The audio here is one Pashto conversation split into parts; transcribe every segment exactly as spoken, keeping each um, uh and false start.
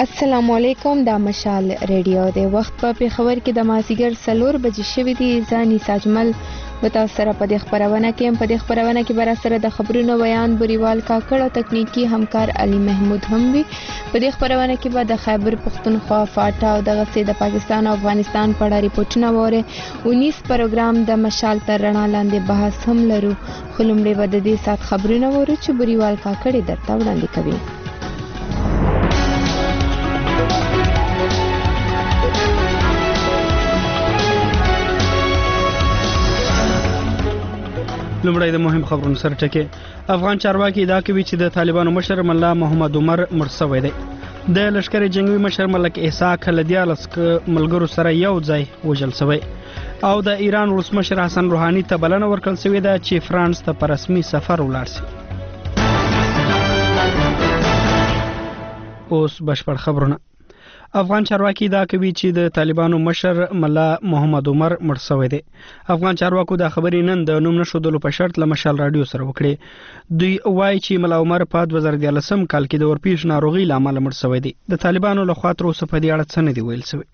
السلام علیکم دا مشال ریډیو دی وخت په پیښور کې د مازیګر څلور بجې شوې دي ځاني ساجمل وتا سره په دې خبرونه کې په دې خبرونه کې بر سره د خبرونو بیان بریوال کاکړ او تکنیکی همکار علي محمود هم وي په دې خبرونه کې به د خیبر پختونخوا فاټا او د غسې د پاکستان او افغانستان په اړه ریپورتونه وره انیس پروګرام د مشال تر رڼا لاندې بحث هم لرو خلومړي به د دې سات خبرونه وره چې بریوال کاکړ درته وړاندې کوي لومړی د مهم خبرونو سره ټکي افغان چارواکي دا کوي چې د طالبانو مشر ملا محمد عمر مړ شوی دی د لشکري جنگي مشر ملک اسحاق لدیالس ملګرو سره یو ځای وژل شوی او د ایران ولسمشر حسن روحاني ته بلنه ورکړل شوې ده چې فرانس ته په رسمي سفر ولاړ شي اوس بشپړ خبرونه افغان چارواکي دا کوي چې د طالبانو مشر ملا محمد عمر مړ شوی دی افغان چارواکو دا خبرې نن د نوم نشودلو په شرط له مشال رادیو سره وکړي دوی وایي چې ملا عمر په دوه زره دیارلسم کال کې د ورپیښ ناروغي لامل مړ شوی دی د طالبانو له خوا تر اوسه په دې اړه څه نه دی ویل شوی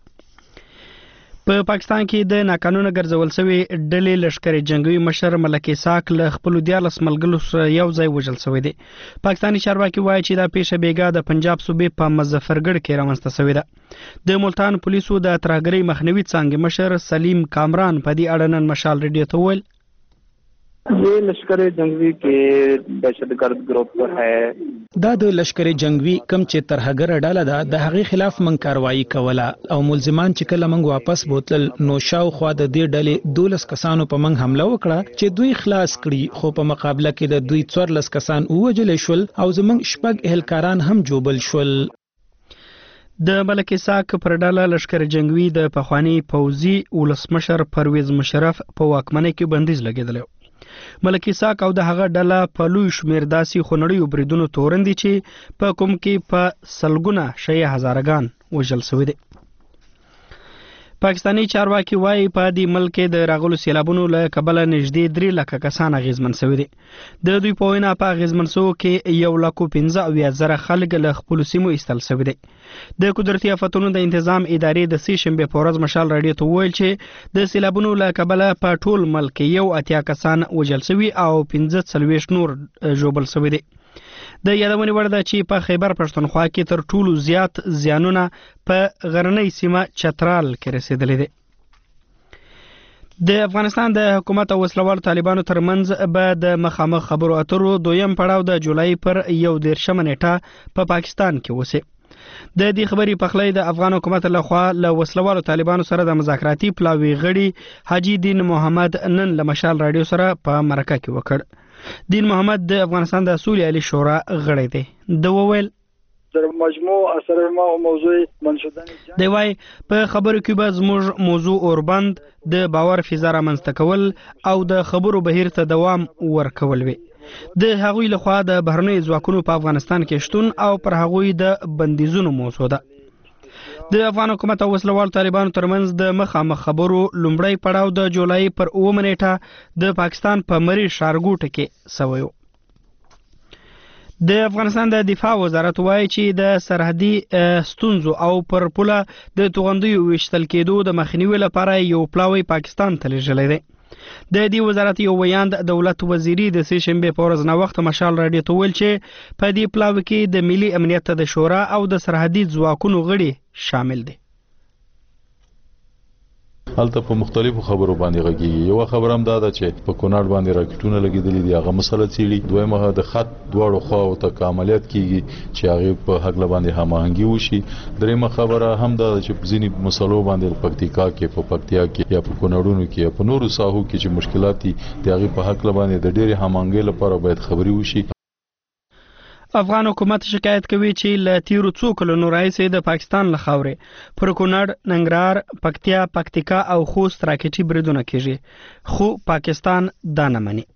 په پا پاکستان کې د ناقانونه ګرځول شوی ډلې لشکري جنگي مشر ملک اسحاق له خپل دیارلس ملګرو سره یو ځای وژل شوی دی پاکستاني چارواکي وایي چې دا پیښه بیګا د پنجاب صوبې په مظفرګړ کې رامنځته شوې ده د ملتان پولیسو د ترهګرۍ مخنیوي څانګې مشر سلیم کامران په دې اړه نن مشال ریډیو ته وویل یہ لشکر جنگوی کې دهشتګرد ګروپ ہے دا د لشکر جنگوی کم چې ترهګر ډاله ده د هغې خلاف من کاروایی کوله او ملزمان چې کله موږ واپس بوتل نو شاوخوا د دې ډلې دولس کسانو په موږ حمله وکړه چې دوی خلاص کړي خو په مقابله کې د دوی څوارلس کسان ووژل شول او زموږ شپږ اهلکاران هم جوبل شول د ملک اسحاق پر ډله لشکر جنگوی د پخوانی پوځي ولسمشر پرویز مشرف په واکمنۍ کې بندیز لګیدلی ملک اسحاق او د هغه ډله په لوی شمیر داسې خونړیو بریدونو تورن دي چې په کوم کې په سلګونه شیعه هزارګان وژل شوي دي پاکستاني چارواکي وایي په دې ملک د راغلو سیلابونو له کبله نږدې درې لکه کسان اغېزمن شوي دي د دوی په وینا په اغېزمن شوو کې یو لکو پنځه اویا زره خلک له خپلو سیمو ایستل شوي دي د قدرتي آفتونو د انتظام ادارې د سې شنبې په ورځ مشال راډیو ته وویل چې د سیلابونو له کبله په ټول ملک یو اتیا کسان وژل شوي او پنځه څلوېښت نور ژوبل شوي دي د یادونې وړ ده چې په خیبر پښتونخوا کې تر ټولو زیات زیانونه په غرنۍ سیمه چترال کې رسیدلي دي د افغانستان د حکومت او وسلوال طالبانو ترمنځ به د مخامخ خبرو اترو دویم پړاو د جولای پر یو دېرشمه نیټه په پاکستان کې وسي د دې خبرې پخلی د افغان حکومت لخوا له وسلوالو طالبانو سره د مذاکراتي پلاوي غړي حاجی دین محمد نن له مشال راډیو سره په مرکه کې وکړ دین محمد د افغانستان د اصول علی شورا غړی دی د وویل در مجموع اثر ما موضوع منشودن دی وای په خبرو کې به زموږ موضوع اوربند د باور فضا رامنځته کول او د خبرو بهیر ته دوام ورکول وي د هغوی لخوا د بهرنیو ځواکونو په افغانستان کې شتون او پر هغوی د بندیزونو موضوع ده د افغان حکومت او وسلوال طالبانو ترمنځ د مخامخ خبرو لومړی پړاو د جولای پر اوومه نیټه د پاکستان په مری ښارګوټه کې شوی و د افغانستان د دفاع وزارت وایي چې د سرحدي ستونزو او پر پوله د توغندیو ویشتل کېدو د مخنیوي لپاره یو پلاوی پاکستان ته لیږلی دی د دې وزارت یو ویاند دولت وزیری د سې شنبې په ورځ ناوخته مشال راډیو ته ویل چې په دې پلاوي کې د ملي امنیت د شورا او د سرحدي ځواکونو غړي شامل دي هلته په مختلفو خبرو باندې غږیږي یو خبر هم دا ده چې په کونړ باندې راکټونه لګیدلي دي هغه مسله څیړي دویمه د خط دواړو خواو ته عملیات کیږي چې هغه په حق باندې هماهنګي وشي دریمه خبره هم دا ده چې ځینې مسلو باندې پکتیکا کې په پکتیا کې یا په کونړونو کې یا په نورو ساحو کې چې مشکلات دي د هغه په حق باندې د ډېرې هماهنګۍ لپاره باید خبري وشي افغان حکومت شکایت کوي چې له تیرو څو کلونو راهیسې د پاکستان له خاورې پر کونړ ننګرهار پکتیا پکتیکا او خوست راکټي بریدونه کیږي خو پاکستان دا نه مني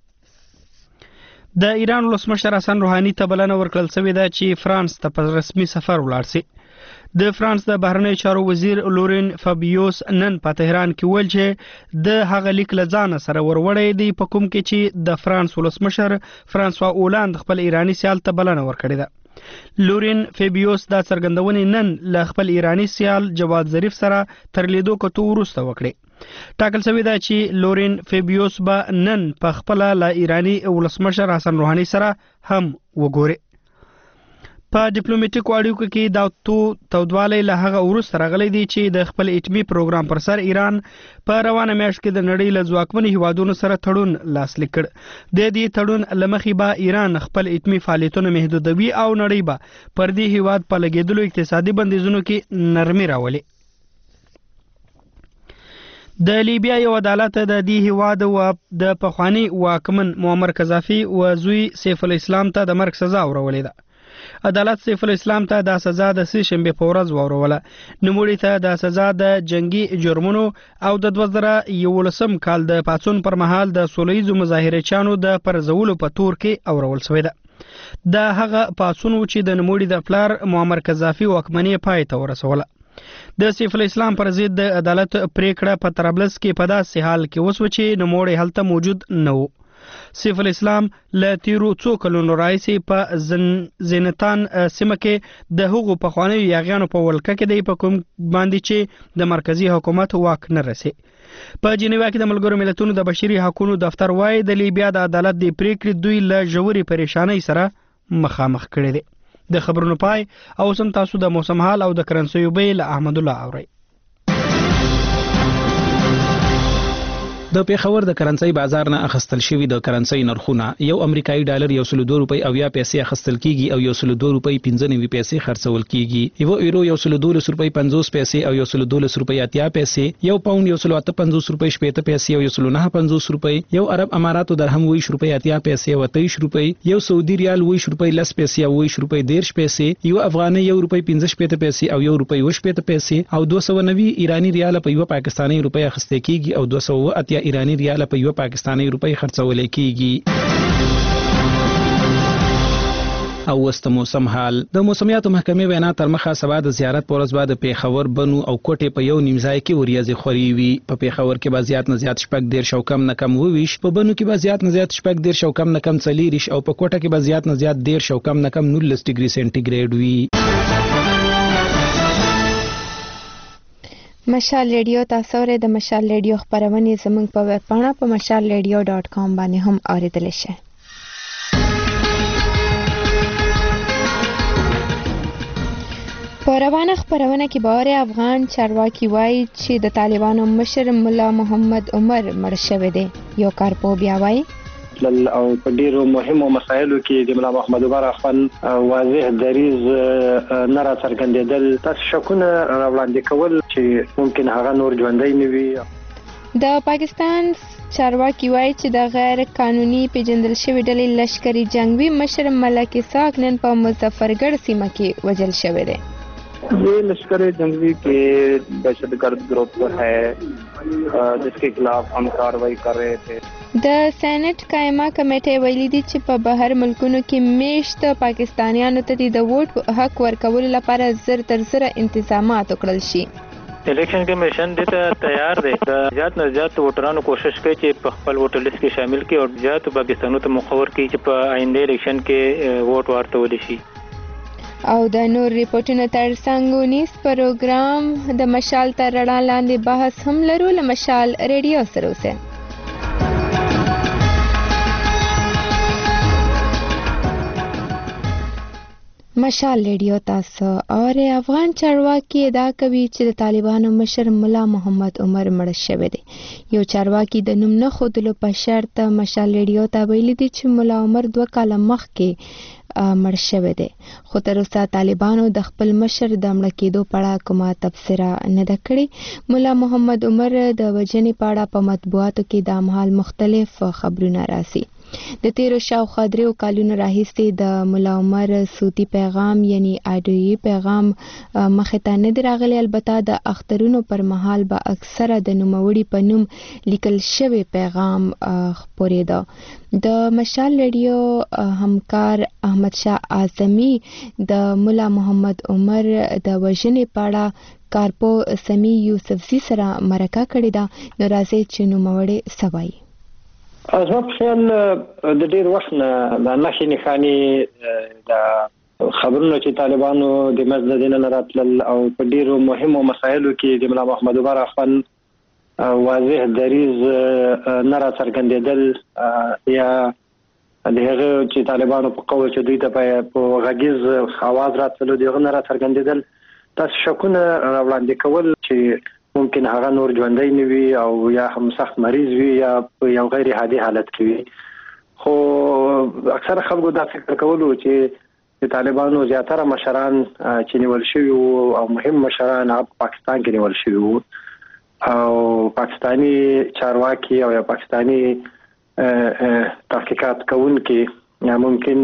د ایران ولسمشر حسن روحاني ته بلنه ورکړل شوې ده چې فرانس ته په رسمي سفر ولاړ شي د فرانس د بهرنی چارو وزیر لورین فابیوس نن په تهران کې ویل چې د هغه لیک له ځان سره وروړی دی په کوم کې چې د فرانس ولسمشر فرانسوا اولاند خپل ایرانی سیال ته بلنه ورکړې ده لورین فیبیوس دا څرګندونې نن له خپل ایرانی سیال جواد ظریف سره تر لیدو کتو وروسته وکړې. ټاکل شوې ده چې لورین فیبیوس به نن په خپل له ایرانی ولسمشر حسن روحاني سره هم وګوري. په ډیپلوماټیکو اړیکو کې دا تو تودوالی له هغه وروسته راغلی دی چې د خپل اټومي پروګرام پر سر ایران په روانه میاشت کې د نړۍ له ځواکمنو هیوادونو سره تړون لاسلیک کړ. د دې تړون له مخې به ایران خپل اټومي فعالیتونه محدودوي او نړۍ به پر دې هیواد په لګېدلو اقتصادي بندیزونو کې نرمي راولي. د لیبیا یو عدالت د دې هیواد و د پخوانی واکمن معمر قذافي و زوی سیف الاسلام ته د مرګ سزا ورولې ده. عدالت سیف الاسلام ته د سزا د سه شنبه په ورځ وروله. نوموړي ته د سزا د جنگي جرمونو او د دوه زره یولسم کال د پاڅون پر مهال د سولهییزو مظاهرچیانو د پرځولو په تور کې اورول شوی ده. د هغه پاڅون چې د نوموړي د پلار معمر قذافي واکمنۍ پای ته ورسوله. د سیف الاسلام پر ضد د عدالت پریکړه په طرابلس کې په داسې حال کې وسو چې نوموړي هلته موجود نه و. سیف الاسلام له تیرو څو کلونو راهیسې په زن زینتان سیمه کې د هغو پخوانیو یاغیانو په ولکه کې دی په کوم باندې چې د مرکزی حکومت واک نه رسي. په جنیوا کې د ملګرو ملتونو د بشري حقوقو دفتر وايي د لیبیا د عدالت د پریکړې دوی له ژورې پریشانۍ سره مخامخ کړي دي. د خبرونو پای او سم تاسو د موسم حال او د کرنسیو بیل احمد الله اوري. د پیښور د کرنسي بازار نه اخستل شوی د کرنسي نرخونه یو امریکایي ډالر یو سل دوه روپۍ او یا پیسې اخستل کیږي او یو سل دوه روپۍ پنځه نوي پیسې خرڅول کیږي. یو یورو یو سل دوه روپۍ پنځوس پیسې او یو سل دوه روپۍ اتیا پیسې، یو پاوند یو سل اته پنځوس روپۍ شپږ پیسې او یو سل نه پنځوس روپۍ، یو عرب اماراتو درهم ویش روپۍ اتیا پیسې او تیس روپۍ، یو سعودي ریال ویش روپۍ لس پیسې او ویش روپۍ دیرش پیسې، یو افغاني یو روپۍ پنځه شپږ پیسې او یو روپۍ وش پېته پیسې او دوه سوه نوي ایرانی ریال په یو پاکستاني روپۍ اخستل کیږي او دوه سوه اتیا ایرانی ریال په یو پاکستاني روپۍ خرڅول کیږي. او وست موسم حال د موسمیاتو محکمې وینا تر مخه سبا د زیارت پر ورځ بعد پیښور بنو او کوټه په یو نیم ځای کې وریځي خوري وي. په پیښور کې به زیات نه زیات شپږ ډیر شو کم نه کم وویش، په بنو کې به زیات نه زیات شپږ ډیر شو کم نه کم څلېریش او په کوټه کې به زیات نه زیات ډیر شو کم نه کم نولس ډیګري سنټیګریډ وي. مشال ریډیو تاسو ورته د مشال ریډیو خبرونه زموږ په ویب پاڼه په مشال ریډیو ډاٹ کام باندې هم اوریدل شئ. په روانه خبرونه کې باره افغان چارواکي وایي چې د طالبانو مشر مولا محمد عمر مړ شوی دی. یو کارپو بیا وایي او په ډیرو مهمو مسایلو کې د مولا محمد عمر خپل واضح دریز نه را څرګندېدل، تاسو شکونه راوړاندې کول چې ممکن هغه نور ژوندی نه وي. د پاکستان چارواکي وایي چې د غیر قانوني پیژندل شوی ډلې لشکري جنگوي مشر ملک اسحاق نن په مظفرګړ سیمه کې وژل شوی دی. یہ لشکر جنگی کے دہشت گرد گروپ ہے جس کے خلاف ہم کاروائی کر رہے تھے. د سینټ قائمه کمیټې ویلي دي چې په بهر ملکونو کې میشت پاکستانیانو ته د ووټ حق ورکولو لپاره زر تر زره انتظامات وکړل شي. الیکشن کمیشن دې ته تیار دی د زیات نه زیات ووټرانو کوشش کوي چې په خپل ووټر لیست کې شامل کړي او زیات پاکستانو ته مخور کړي چې په آینده الیکشن کې ووټ ورکول شي. او د نور ریپورتونو تر څنګ نیس پروګرام د مشال تر رڼا لاندې بحث هم لرو. له مشال ریډیو سره اوسئ. مشال ریډیو تاسو اور افغان چارواکي ادعا کوي چې د طالبانو مشر مولا محمد عمر مړ شوی دی. یو چارواکي د نوم نه ښودلو په شرط مشال ریډیو ته ویلي دي چې مولا عمر دوه کاله مخکې مړ شوی دی، خو تر اوسه طالبانو د خپل مشر د مړه کېدو په اړه کومه تبصره نه ده کړې. مولا محمد عمر د وژنې په اړه په مطبوعاتو کې د مهال مختلف خبرونه راځي. د تیرو شاوخوا دریو کالونو راهیسې د مولا عمر صوتي پیغام یعنی آډیوي پیغام مخې ته نه دی راغلی. البته د اخترونو پر مهال به اکثره د نوموړي په نوم لیکل شوی پیغام خپرېده. د مشال ریډیو همکار احمد شاه اعظمي د مولا محمد عمر د وژنې په اړه کارپو سمی یوسفزي سره مرکه کړې ده. نو راځئ چې نوموړی څه وایي. زما په خیال د ډېر وخت نه د نښې نښانې د خبرونه چې طالبانو د مسجد نه راتلل او په ډیرو مهمو مسایلو کې د مولا محمد عمر اخوان واضح دریز نه را څرګندېدل یا د هغه چې طالبانو په قول چې دوی ته په غږیز आवाज راتلو دغه نه را څرګندېدل تاسو شکونه راوړاندې کول چې ممکن هغه نور ژوندۍ نه وي او یا هم سخت مریض وي یا یو غیر عادي حالت کې وي خو اکثر خلکو دا فکر کولو چې د طالبانو زیاتره مشران چې نیول شوي او مهم مشران په پاکستان کې نیول شوي او پاکستانی چارواکي او یا پاکستانی تحقیقات کوونکي ممکن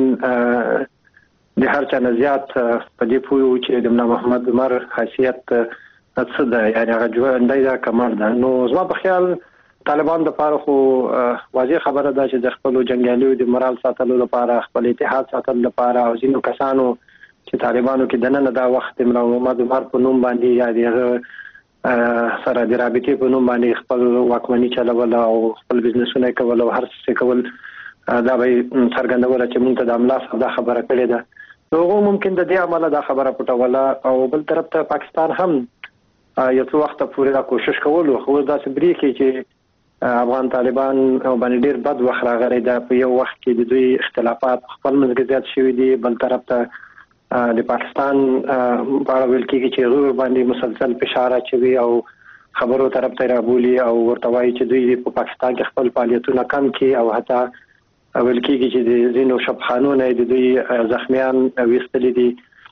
د هر چا نه زیات په دې پوهیږي چې د محمد عمر حیثیت څه ده یعنی هغه ژوندی ده کمر ده نو زما په خیال طالبان د پاره خو واضح خبره ده چې د خپل جنگیالیو د مورال ساتلو لپاره خپل اتحاد ساتلو لپاره او ځینو کسانو چې طالبانو کې دنه دا وخت د محمد عمر په نوم باندې یا د سره د رابطې په نوم باندې خپل واکمني چلول او خپل بزنسونه کول او هر څه کول دا به څرګندول چې موږ ته د املاس دا خبره کړې ده نو ممکن د دې عمله دا خبره پټوله او بل طرف ته پاکستان هم یو څو وخت پورې دا کوشش کول خو دا سبري کې چې افغان طالبان او باندې ډیر بد وخت راغلی دا په یو وخت کې د دوی اختلافات خپل منځ زیات شوي دي بل طرف ته د پاکستان په اړه ویل کېږي چې غور باندې مسلسل فشار اچوي او خبرو طرف ته رابولي او ورته وایي چې دوی په پاکستان کې خپل فعالیتونه کم کړي او حتی ویل کېږي چې د ځینو شبخانونو د دوی زخمیان ویستلي دي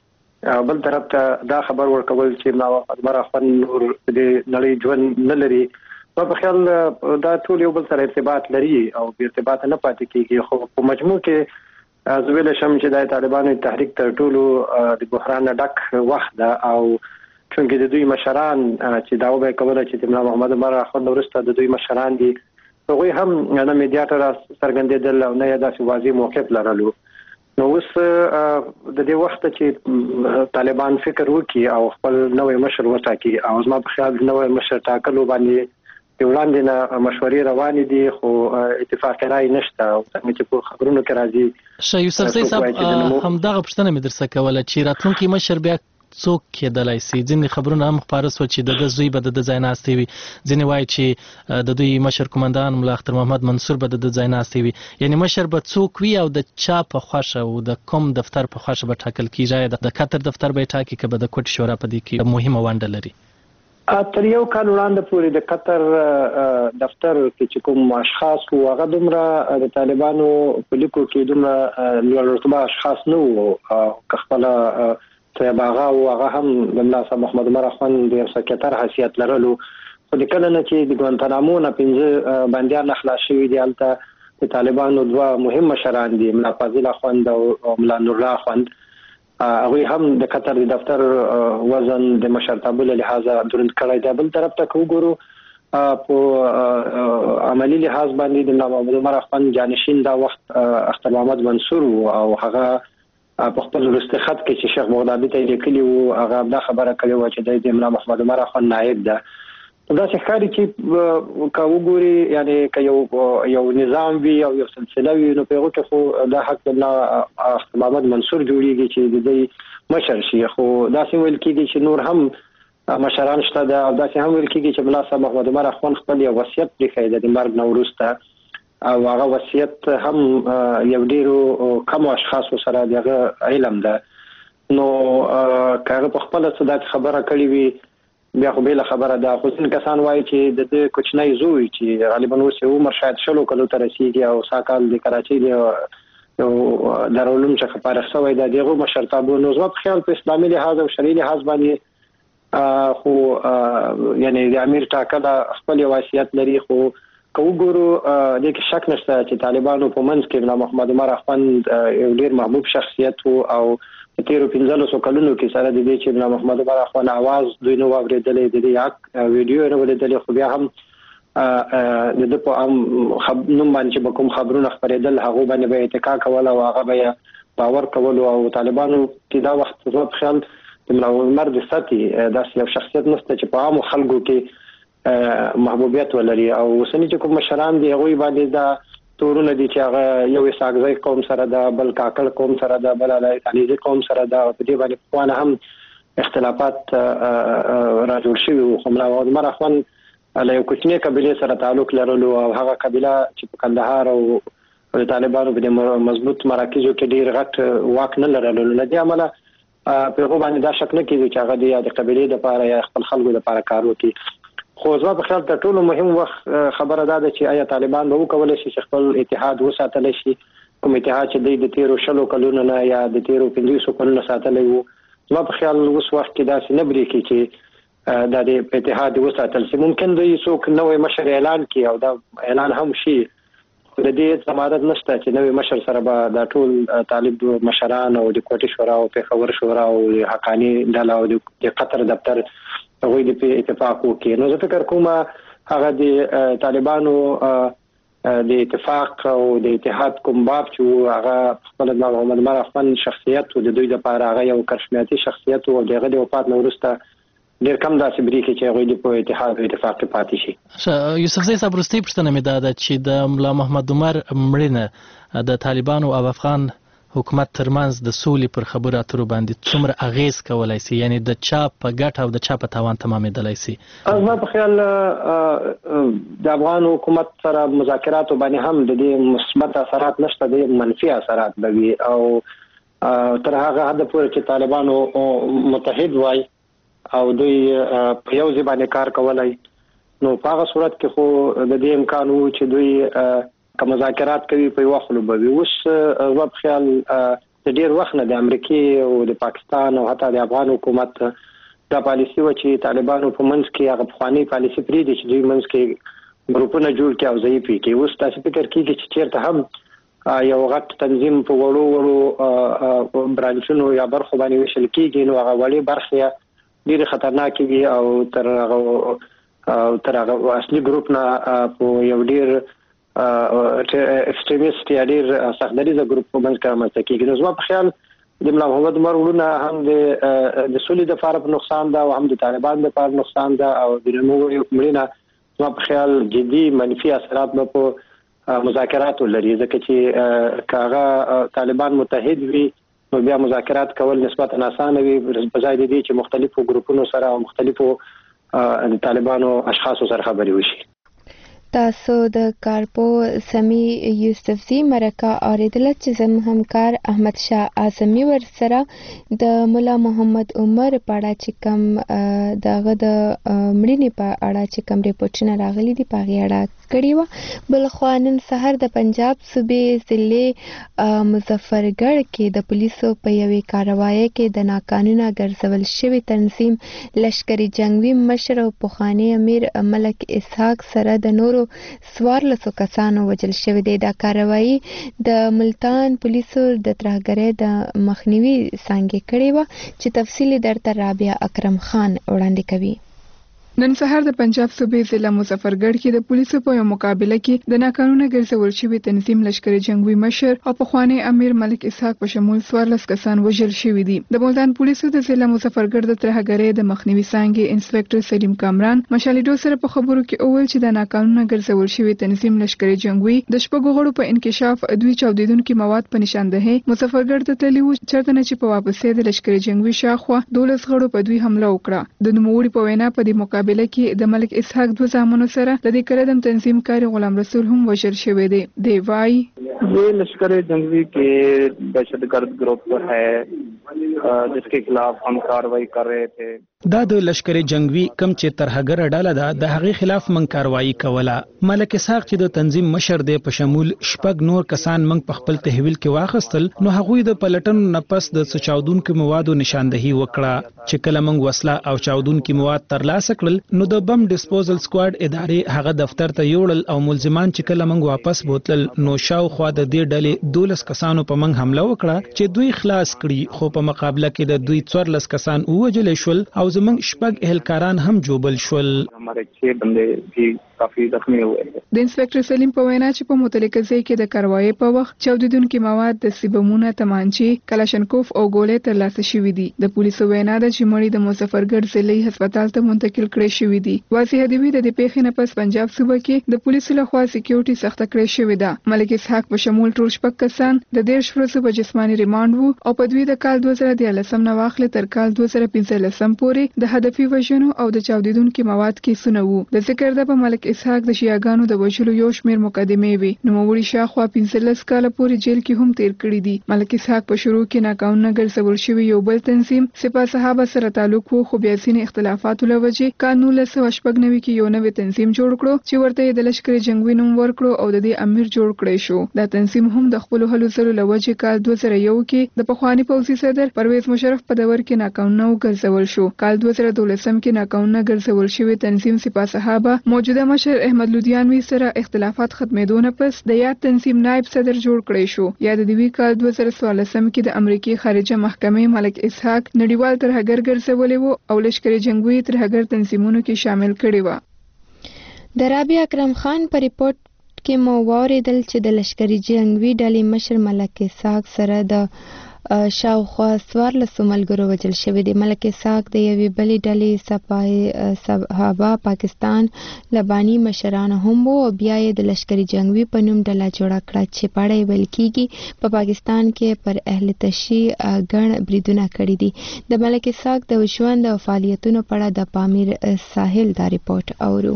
بل طرف ته دا خبر ورکول چې محمد عمر اخوان نور د نړۍ ژوند نه لري په خیال دا ټول یو بل سره ارتباط لري او په ارتباط نه پاتې کېږي خو په مجموع کې از ویل شم چې د طالبانو تحریک تر ټولو د بحران ډک وخت ده او چونکې د دوی مشران چې دا وبای کوله چې د محمد عمر اخوان ورسته د دوی مشران دي هغه هم نه میډیا ته څرګندېدل او نه داسې واضح موقف لرلو نو اوس د دې وخت چې طالبان فکر وکړي او خپل نوې مشر وټاکي او زما په خیال نوې مشر ټاکلو باندې وړاندې نه مشورې روانې دي خو اتفاق رائے نشته او څنګه چې په خبرونو کې راځي شاه یوسف زئی صاحب همدغه پوښتنه مې درڅ کوله چې راتلونکي مشر بیا څوک کېدلای شي ځینې خبرونه هم خپاره سو چې د زوی به د ځای ناستې وي ځینې وایي چې د دوی مشر قومندان ملا اختر محمد منصور به د ځای ناستې وي یعنی مشر به څوک وي او د چا په خوښه او د کوم دفتر په خوښه به ټاکل کیږي د قطر دفتر به ټاکي که به د کوټ شورا په دې کې مهمه ونډه لري تر یو کال وړاندې پورې د قطر دفتر کې چې کوم اشخاص وو هغه دومره د طالبانو په لیکو کې دومره لوړ رتبه اشخاص نه وو او خپل طيب هغه او هغه هم د ملا صاحب محمد عمر اخوان د سکرټر حیثیت لرلو خو د کله نه چې د ګوانتانامو نه پنځه بندیان خلاص شوي دي البته د طالبانو دوه مهم مشران دي ملا فاضل اخوان او ملا نور الله اخوان هغه هم د قطر د دفتر وزن د مشرتابه له لحاظه درند کړی دی بل طرف ته وګورو په عملی لحاظ باندې د محمد عمر اخوان جانشین دا وخت اختر محمد منصور او هغه په خپل ورسته خط کې چې شیخ بغدادي ته لیکلی وو هغه دا خبره کړې و چې د امام محمد عمر اخوان نائب ده دا څه ښکاري چې کا وګوري یعنی که یو یو نظام وي او یو سلسله وي نو په هغه کې خو دا حق د اختر محمد منصور جوړیږي چې د دې مشر شي خو دا څه ویل کېږي چې نور هم مشران شته دا او دا څه هم ویل کېږي چې ملا صاحب محمد عمر اخوان خپل یو وصیت لیکلی د مرګ نه وروسته او هغه وصیت هم یو ډیرو کم اشخاص سره دغه علم ده نو کله په خپل څه دا خبره کړې وي بیا خو به خبره ده خو څنګه کسان وایي چې د دې کوچنی زوی چې غالبا اوس عمر شاید شلو کلو ته رسیدي او ساکال د کراچۍ دی او دارالعلوم څخه فارغ شوی دی دغه مشرتابه نو زما په خیال په اسلامي لحاظ او شرعي لحاظ باندې خو یعنی د امیر ټاکله خپل وصیت لري خو کو ګورو د کې شک نشته چې طالبانو په منځ کې محمد عمر اخوان یو ډیر محبوب شخصیت او په تیرو پنځلسو سو کلونو کې سره د دې چې محمد عمر اخوان आवाज دوی نو اوریدلې د دې یک ویډیو نو ولیدلې خو بیا هم د دې په ام نوم باندې به کوم خبرونه خبرېدل هغه باندې به اتکا کول او هغه به باور کول او طالبانو کې دا وخت زه په خیال د عمر د ساتي داسې یو شخصیت نشته چې په عام خلکو کې محبوبیت ولري او سني چې کوم مشران دی هغه باندې دا تورونه دي چې هغه یو اساقزي قوم سره د بل کاکړ قوم سره د بل علیزي قوم سره د په دې باندې خوانه هم اختلافات را جوړ شوي وو. خو ملا محمد عمر اخوان له یو کوچنی قبیله سره تعلق لرلو او هغه قبیله چې په کندهار او د طالبانو په مضبوط مراکزو کې ډیر غټ واک نه لرلو. لدې عمله په هغه باندې دا شک نه کیږي چې هغه د قبیلې د لپاره یا خپل خلکو لپاره کار وکړي. خو زما په خیال تر ټولو مهم وخت خبره ده چې آیا طالبان به وکولای شي چې خپل اتحاد وساتلی شي، کوم اتحاد چې د تیرو شلو کلونو نه یا د تیرو پنځوسو کلونو ساتلی وو. زما په خیال اوس وخت کې داسې نه بریښي چې دا د اتحاد وساتل شي. ممکن دوی څوک نوې مشر اعلان کړي او دا اعلان هم شي، د دې ضمانت نشته چې نوې مشر سره به دا ټول طالب مشران او د کوټي شورا او پیښور شورا او حقانی ډله او د قطر دفتر هغه د اتفاق وکړي. نو زه فکر کوم هغه د طالبانو د اتفاق او د اتحاد کوم باب چې هغه خپل د محمد عمر اخوان شخصیت او د دوی لپاره هغه یو کرشمیاتي شخصیت او دغه د وفات نه وروسته ډیر کم داسې بریښي چې هغوی په اتحاد او اتفاق کې پاتې شي. یوسفزی صاحب وروستۍ پوښتنه مې دا ده چې د ملا محمد عمر مړینه د طالبانو او افغان حکومت ترمنځ د سولې پر خبرو اترو باندې څومره اغیز کولی شي، یعنی د چا په ګټه او د چا په تاوان تمامېدلی شي؟ زما په خیال د افغان حکومت سره مذاکراتو باندې هم د دې مثبت اثرات نشته، د منفي اثرات به وي او تر هغه حده پورې چې طالبانو متحد وای او دوی په یو ځای باندې کار کولای، نو په هغه صورت کې خو د دې امکان وو چې دوی که مذاکرات کوي په یو خلو به وي. اوس زما په خیال د ډیر وخت نه د امریکای او د پاکستان او حتی د افغان حکومت دا پالیسي و چې طالبانو په منځ کې هغه پخوانی پالیسي پرېږدي چې دوی منځ کې ګروپونه جوړ کړي او ضعیف کړي. اوس تاسو فکر کیږي چې چیرته هم یو غټ تنظیم په وړو وړو برانچونو یا برخو باندې وشل کیږي، نو هغه وړي برخه ډیر خطرناک وي او تر هغه تر هغه اصلي ګروپ نه په یو ډیر ایکستریمیست یا ډیر سختدریزه ګروپ په منځ کې رامنځته کیږي. نو زما په خیال د ملا محمد عمر وروڼه هم د د سولې لپاره په نقصان ده او هم د طالبان لپاره نقصان ده او د نوموړي مړینه زما په خیال جدي منفي اثرات به په مذاکراتو لري، ځکه چې کاغه طالبان متحد وي نو بیا مذاکرات کول نسبتا اسانه وي په ځای دي چې مختلفو ګروپونو سره او مختلفو طالبانو اشخاصو سره خبرې وشي. تاسو د کارپو سمي یوسفزی مرکه اوریدله چې زموږ همکار احمد شاه اعظمي ورسره د مولا محمد عمر په اړه چې کوم دغه د مړینې په اړه چې کوم ریپورټونه راغلي دي په هغې اړه کړې وه. بلخوا نن سهار د پنجاب صوبې ضلع مظفرګړ کې د پولیسو په یوې کاروایۍ کې د ناقانونه ګرځول شوي تنظیم لشکري جنګوي مشر او پخوانی امیر ملک اسحاق سره د نورو څوارلسو کسانو وژل شوي دي. دا کاروایي د ملتان پولیسو د ترهګرۍ د مخنیوي څانګې کړې وه چې تفصیل درته رابعه اکرم خان وړاندې کوي. نن سهار د پنجاب صوبې ضلع مظفرګړ کې د پولیسو په یو مقابله کې د ناقانونه ګرځول شوي تنظیم لشکري جنګوي مشر او پخوانی امیر ملک اسحاق په شمول څوارلس کسان وژل شوي دي. د ملتان پولیسو د ضلع مظفرګړ د ترهګرۍ د مخنیوي څانګې انسپکټر سلیم کامران مشالېدو سره په خبرو کې وویل چې د ناقانونه ګرځول شوي تنظیم لشکري جنګوي د شپږو غړو په انکشاف دوی چاودیدونکي مواد په نشاندهي مظفرګړ ته تللي وو، چېرته نه چې په واپسې د لشکري جنګوي شاخوا دولس غړو په دوی حمله وکړه. د نوموړي په وینا په دې مقابله کې د ملک اسحاق دو زامنو سره د دې کړه د تنظیم کاری غلام رسول هم وژل شوی دی. دی وای یہ لشکر جنگی کے دہشت گرد گروپ ہے جس کے خلاف ہم کاروائی کر رہے تھے. دا د لشکر جنگوي کم چې ترهګر ډاله ده د هغې خلاف من کاروایی کوله. ملک اسحاق چې د تنظیم مشر دی په شمول شپږ نور کسان من په خپل تحویل کې واخیستل، نو هغوی د پلټنو نه پس د څه چاودونکو موادو نشاندهي وکړه. چې کله موږ وسله او چاودونکي مواد ترلاسه کړل نو د بم ډسپوزل سکواډ ادارې هغه دفتر ته یوړل او ملزمان چې کله موږ واپس بوتلل نو شاوخوا د دې ډلې دولس کسانو په موږ حمله وکړه چې دوی خلاص کړي، خو په مقابله کې د دوی څوارلس کسان ووژل شول او زموږ شپږ اهلکاران هم جوبل شول. हमारे छह बंदे भी काफी जख्मी हुए. د انسپکټر سلیم په وینا چې په متعلقه ځای کې د کاروایی په وخت چاودیدونکي مواد د سیبمونه، تمانچې، کلاشنکوف او ګولۍ ترلاسه شوي دي. د پولیسو وینا ده چې مړي د مظفرګړ ضلعي هسپتال ته منتقل کړل کړی شوې دي. واضح دی د دې پیښې نه پس پنجاب صوبه کې د پولیسو لخوا سکیورټي سخته کړې شوې ده. ملک اسحاق په شمول ټول شپږ کسان د دیرش ورځو په جسماني ریمانډ وو او په دوی د کال دوه زره دیارلسم نه واخلې تر کال دوه زره پنځلسم پورې د هدفي وژنو او د چاودیدونکو مواد کیسونه وو. د ذکر ده په ملک اسحاق د شیعاګانو د وژلو یو شمېر مقدمې وي. نوموړي شاوخوا پنځلس کاله پورې جیل کې هم تیر کړي دي. ملک اسحاق په شروع کې ناقانونه ګرځول شوی یو بل تنظیم سپاه صحابه سره تعلق وو، خو بیا ځینې اختلافاتو له وجې کال نولس سوه شپږ نوي کې یو نوی تنظیم جوړ کړو چې ورته یې د لشکر جنګوي نوم ورکړو او د دې امیر جوړ کړی شو. دا تنظیم هم د خپل هلو ځلو له وجې کال دوه زره یو کې د پخواني پوځي صدر پرویز مشرف په دور کې ناقانونه وګرځول شو. کال دوه زره دولسم کې ناقانونه ګرځول شوی تنظیم سپاه صحابه موجوده مشر احمد لودیانوي سره اختلافات ختمېدو نه پس د یاد تنظیم نائب صدر جوړ کړی شو. یا د دې کال دوه زره څوارلسم کې د امریکای خارجه محکمې ملک اسحاق نړیوال ترهګر ګرځولې وو او لشکري جنگوي ترهګر تنظیمونو کې شامل کړي و. د رابعه اکرم خان په ریپورت کې مو واوریدل چې د لشکري جنگوي ډلې مشر ملک اسحاق سره د شاوخوا څوارلسو ملګرو وژل شوي دي. ملک اسحاق د یوې بلې ډلې سپاه صحابه پاکستان لباني مشران هم وو او بیا یې د لشکري جنگوي په نوم ډله جوړه کړه چې په اړه ویل کېږي په پاکستان کې پر اهل تشي ګڼ بریدونه کړي دي. د ملک اسحاق د ژوند او فعالیتونو په اړه د پامیر ساحل دا ریپورت اورو.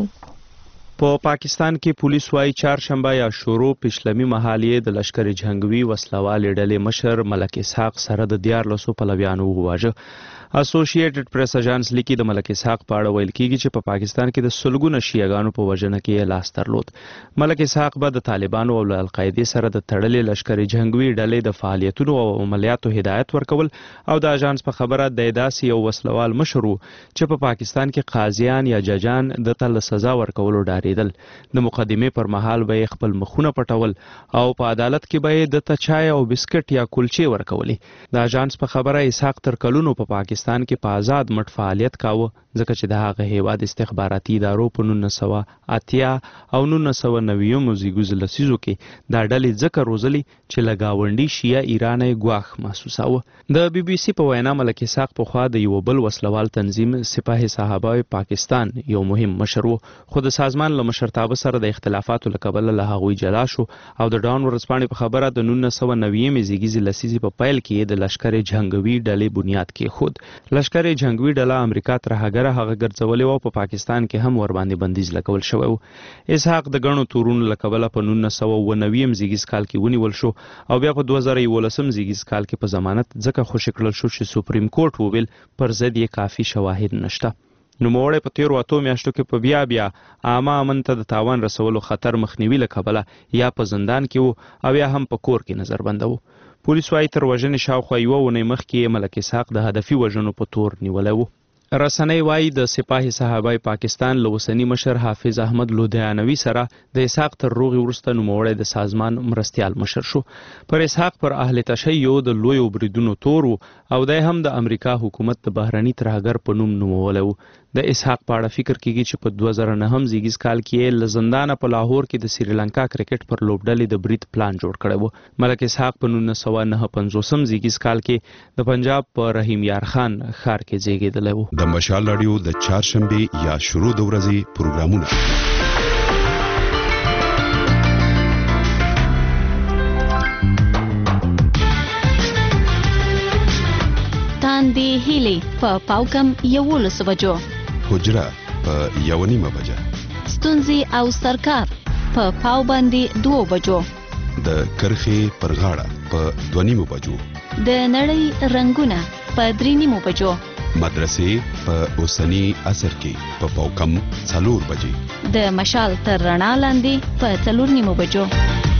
په پاکستان کې پولیس وايي چهارشنبه یا شروع پښلمي محالیه د لشکري جنگوي وسلوالې ډلې مشر ملک اسحاق سره د دیارلسو پلویانو وواژه. اسوسییټډ پریس اژانس لیکي د ملک اسحاق په اړه ویل کېږي چې په پا پاکستان کې د سلګونو شیعاګانو په وژنه کې لاس درلود. ملک اسحاق به د طالبانو او القاعده سره د تړلې لشکري جنگوي ډلې د فعالیتونو او عملیاتو هدایت ورکول او د اژانس په خبره د داسې یو وسلوال مشر چې په پا پاکستان کې قاضیان یا ججان د تل سزا ورکولو ډاریدل. د مقدمې پر مهال به خپل مخونه پټول او په عدالت کې به د تچای او بسکټ یا کلچې ورکولې. د اژانس په خبره اسحاق تر کلونو په پاکستان پاکستان کې په آزاد مټ فعالیت کاوه ځکه چې د هغه هیواد استخباراتي ادارو په نولس سوه اتیا او نولس سوه نوي مزیګوز لسیزو کې دا ډلې ځکه روزلي چې لګاونډي شیعه ایران یې ګواښ محسوساوه. د بي بي سي په وینا ملک اسحاق په خوا د یو بل وسلوال تنظیم سپاه صحابه پاکستان یو مهم مشر و، خو د سازمان له مشرتابه سره د اختلافاتو له کبله له هغوی جلا شو او د ډان ورځپاڼې په خبره د نولس سوه نوي مزیګیز لسیزې په پیل کې د لشکر جنگوي ډلې بنیاد کېښود. لشکر جنگوي ډله امریکا ترهګره هغه ګرځولې و په پاکستان کې هم ور باندې بندیز لګول شوی و. اسحاق د ګڼو تورونو له کبله په نولس سوه اوه نوي مزیګیز کال کې ونیول شو او بیا په دوه زره یولسم مزیګیز کال کې په ضمانت ځکه خوشي کړل شو چې سپریم کورټ وویل پر ضد یې کافي شواهد نشته. نوموړی په تیرو اتو میاشتو کې په بیا بیا عامه امن ته د تاوان رسولو خطر مخنیوي له کبله یا په زندان کې و او یا هم په کور کې نظربنده و. پولیس وايي تر وژنې شاوخوا یوه اونۍ مخکې ملک اسحاق د هدفي وژنو په تور نیولی و. رسنۍ وايي د سپاه صحابه پاکستان له اوسني مشر حافظ احمد لودیانوي سره د اسحاق تر روغې وروسته نوموړی د سازمان مرستیال مشر شو. پر اسحاق پر اهل تشیع د لویو بریدونو تور او د هم د امریکا حکومت د بهرني ترهګر په نوم نومولی و. د اسحاق په اړه فکر کېږي چې په دوه زره نهم زیږیز کال کې له زندانه په لاهور کې د سریلانکا کرکټ پر لوبډلې د برید پلان جوړ کړی و. ملک اسحاق په نولس سوه نهه پنځوسم زیږیز کال کې د پنجاب په رحیم یار خان ښار کې زیږېدلی و. د مشال راډیو د چهارشنبې یا شروع د ورځې پروګرامونه تاندې هیلې په پاوکم یولس بجو، حجره په یو نیمه بجه، ستونزې او سرکار په پاو باندې دوه بجو، د کرخې پر غاړه په دوه نیمه بجو، د نړۍ رنگونه په درې نیمه بجو، مدرسې په اوسنی عصر کې په پاوکم څلور بجې، د مشال تر رڼا لاندې په څلور نیمه بجو.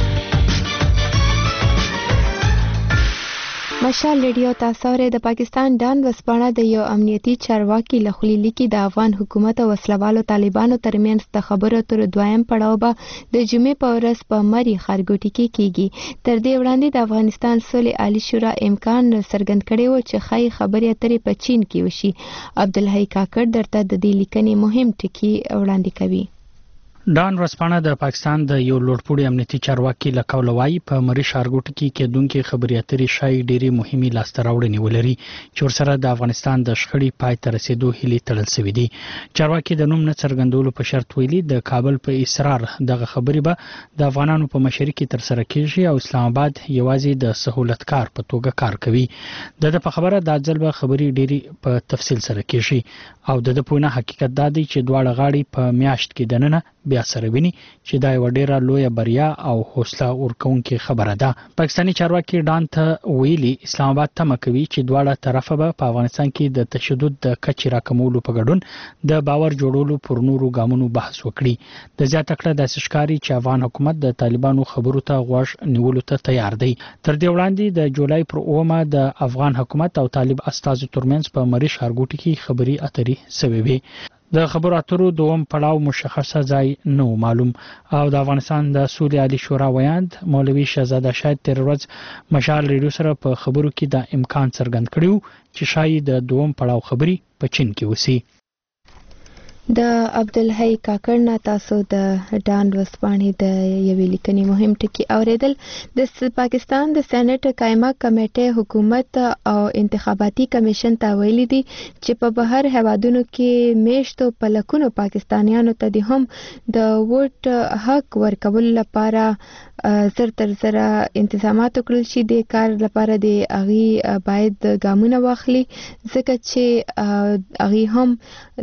مشال ریډیو تاسو اورئ. د پاکستان ډان ورځپاڼه د یو امنیتي چارواکي له خولې لیکي د افغان حکومت او وسلوالو طالبانو ترمنځ د خبرو اترو دویم پړاو به د جمعې په ورځ په مري ښارګوټي کې کیږي. تر دې وړاندې د افغانستان صلح عالی شورا امکان څرګند کړی و چې ښایي خبرې اترې په چین کې وشي. عبدالحی کاکړ درته د دې لیکنې مهم ټکي وړاندې کوي. ډان ورځپاڼه د پاکستان د یو لوړپوړي امنیتي چارواکي له قوله وایي په مری ښارګوټي کې کېدونکې خبرې اترې شای ډېری مهمې لاسته راوړنې ولري چې ورسره د افغانستان د شخړې پای ته رسیدو هیلې تړل شوې دي. چارواکي د نوم نه څرګندولو په شرط ویلي د کابل په اصرار دغه خبرې به د افغانانو په مشرۍ کې ترسره کیږي او اسلام آباد یوازې د سہولتکار په توګه کار کوي. د په خبره د ځل به خبرې ډېری په تفصیل سره کیږي او د په نه حقیقت دا دی چې دواړه غاړي په میاشت کې دننه بیا سره ویني چې دا یو ډیره لویه بریا او حوصله ورکوونکې خبره ده. پاکستاني چارواکي ډان ته ویلي اسلام آباد تمه کوي چې دواړه طرفه به په افغانستان کې د تشدد د کچې راکمولو په ګډون د باور جوړولو پر نورو ګامونو بحث وکړي. د زیاته کړه د ښکاری چې افغان حکومت د طالبانو خبرو ته غوږ نیولو ته تیار دی. تر دې وړاندې د جولای پر اومه د افغان حکومت او طالب استازو ترمنځ په مری ښارګوټي کې خبري اترې شوې وې. د خبرو اترو دوم پړاو مشخصه ځای نو معلوم او د افغانستان د سولې عالی شورا ویاند مولوي شهزاده شاید تیر ورځ مشال ریډیو سره په خبرو کې د امکان څرګند کړیو چې شاید د دوم پړاو خبري په چین کې وسی. د عبدالحی کاکړ نه تاسو د ډان ورځپاڼې د یوې لیکنې مهم ټکي اوریدل. د پاکستان د سېنات قائمه کمیټې حکومت او انتخاباتي کمیشن ته ویلي دي چې په بهر هوادونو کې میشتو په لکونو پاکستانیانو ته د هم د ووټ حق ورکول لپاره زر تر زره انتظامات وکړل شي. د کار لپاره د اغي باید ګامونه واخلي ځکه چې اغي هم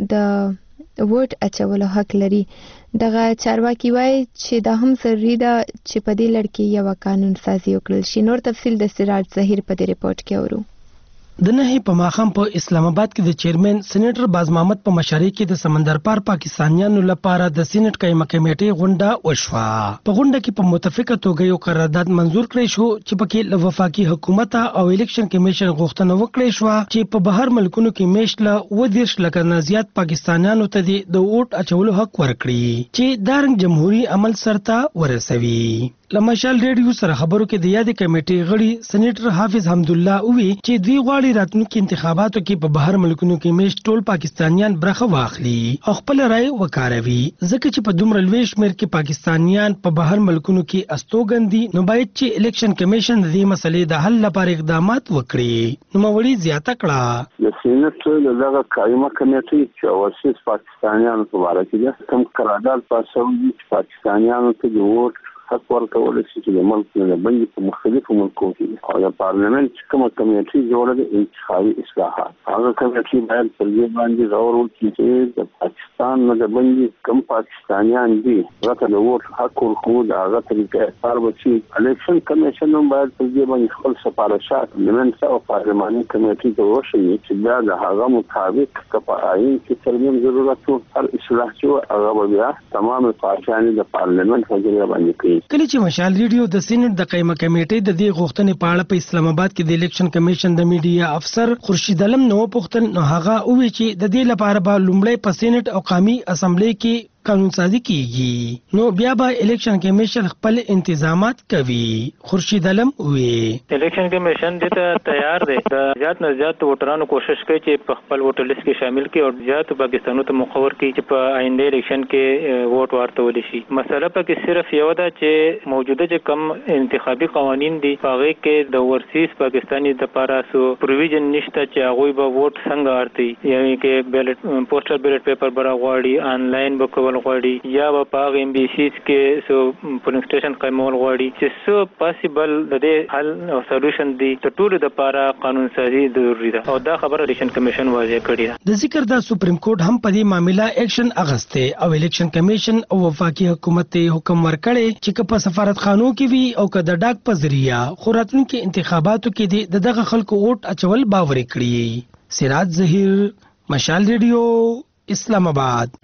د ووټ اچولو حق لري. دغه چارواکي وایي چې دا هم ضروري ده چې په دې لړ کې یو قانون سازي وکړل شي. نور تفصیل د سراج ظهیر په دې ریپورت کې اورو. د نهي په ماخام په اسلام آباد کې د چیرمن سېنیټر باز محمد په مشرۍ کې د سمندر پار پاکستانیانو لپاره د سېنات قائمه کمیټې غونډه وشوه. په غونډه کې په متفقه توګه یو قرارداد منزور کړی شو چې پکې له وفاقي حکومت او الیکشن کمیشن غوښتنه وکړې شو چې په بهر ملکونو کې میشله و دیش لکه نه زیات پاکستانیانو ته د ووټ اچولو حق ورکړي چې دارنګ جمهوریت عمل سرته ورسوي. لمشال ریډیو سره خبرو کې د یادې کمیټې غړي سېنیټر حافظ حمد الله وی چې دوی غواړي راتلونکي انتخاباتو کې په بهر ملکونو کې میش ټول پاکستانیان برخه واخلي او خپل رائے وکاروي ځکه چې په دومره لوی شمېر کې پاکستانیان په بهر ملکونو کې استوګندي نو باید چې الیکشن کمیشن د دې مسلې د حل لپاره اقدامات وکړي. نو موري زیاته کړه د سېنیټ دغه قائمه کمیټې چې اوسیس پاکستانیانو په اړه کې کوم قرارداد پاسو چې پاکستانیانو ته د ووټ حق ورکول شي چې د ملک نه باندې په مختلفو ملکونو کې او د پارلیمنت کومه کمیټې جوړه د انتخابي اصلاحات هغه کمیټې باید پر دې باندې زور وکړي چې د پاکستان نه باندې کوم پاکستانیان دي راته د ووټ حق ورکول هغه طریقې کار وکړي. الیکشن کمیشن هم باید پر دې باندې خپل سفارشات پارلیمنت او پارلماني کمیټې ته وشي چې دا د هغه مطابق په آئین کې ترمیم ضرورت او هر اصلاح چې هغه بیا تمام پارټیانو د پارلیمنت وګړي باندې کوي. کله چې مشال ریډیو د سېنات د قائمه کمیټې د دې غوښتنې په اړه په اسلام آباد کې د الیکشن کمیشن د میډیا افسر خورشید علم نو پوښتنه نو هغه وی چې د دې لپاره به لومړی په سېنات او قومي اسمبلی کې قانون سازي کیږي نو بیا به الیکشن کمیشن خپل انتظامات کوي. خورشید علم وی الیکشن کمیشن دې ته تیار دی. د زیات نه زیات ووټرانو کوشش کوي چې په خپل ووټر لیست کې شامل کړي او زیات پاکستانو ته مخور کړي چې په آینده الیکشن کې ووټ ورکول شي. مسله پکې صرف یو ده چې موجوده چې کم انتخابي قوانين دي هغه کې د ورسیز پاکستاني د لپاره سو پروویژن نشته چې هغه به ووټ څنګه ارتي یعنی کې بیلټ پوسټر بیلټ پیپر برا غواړي آنلاین به کول غواړي یا به په ایم بي سیز کې سو پولینګ سټیشن قائمول غواړي چې سو پاسیبل د دې حل او سولوشن دي ته ټول د لپاره قانون سازي ضروري ده او دا خبره الیکشن کمیشن واضح کړی ده. د ذکر د سپریم کورټ هم په دې معاملې اکشن اغسته او الیکشن کمیشن او وفاقي حکومت ته حکم ورکړي چې په سفارتخانو کې وي او که د ډاک په ذریعہ خوراتونکو انتخاباتو کې د دغه خلکو ووټ اچول باور کړي. سراج ظهیر مشال ریډیو اسلام آباد.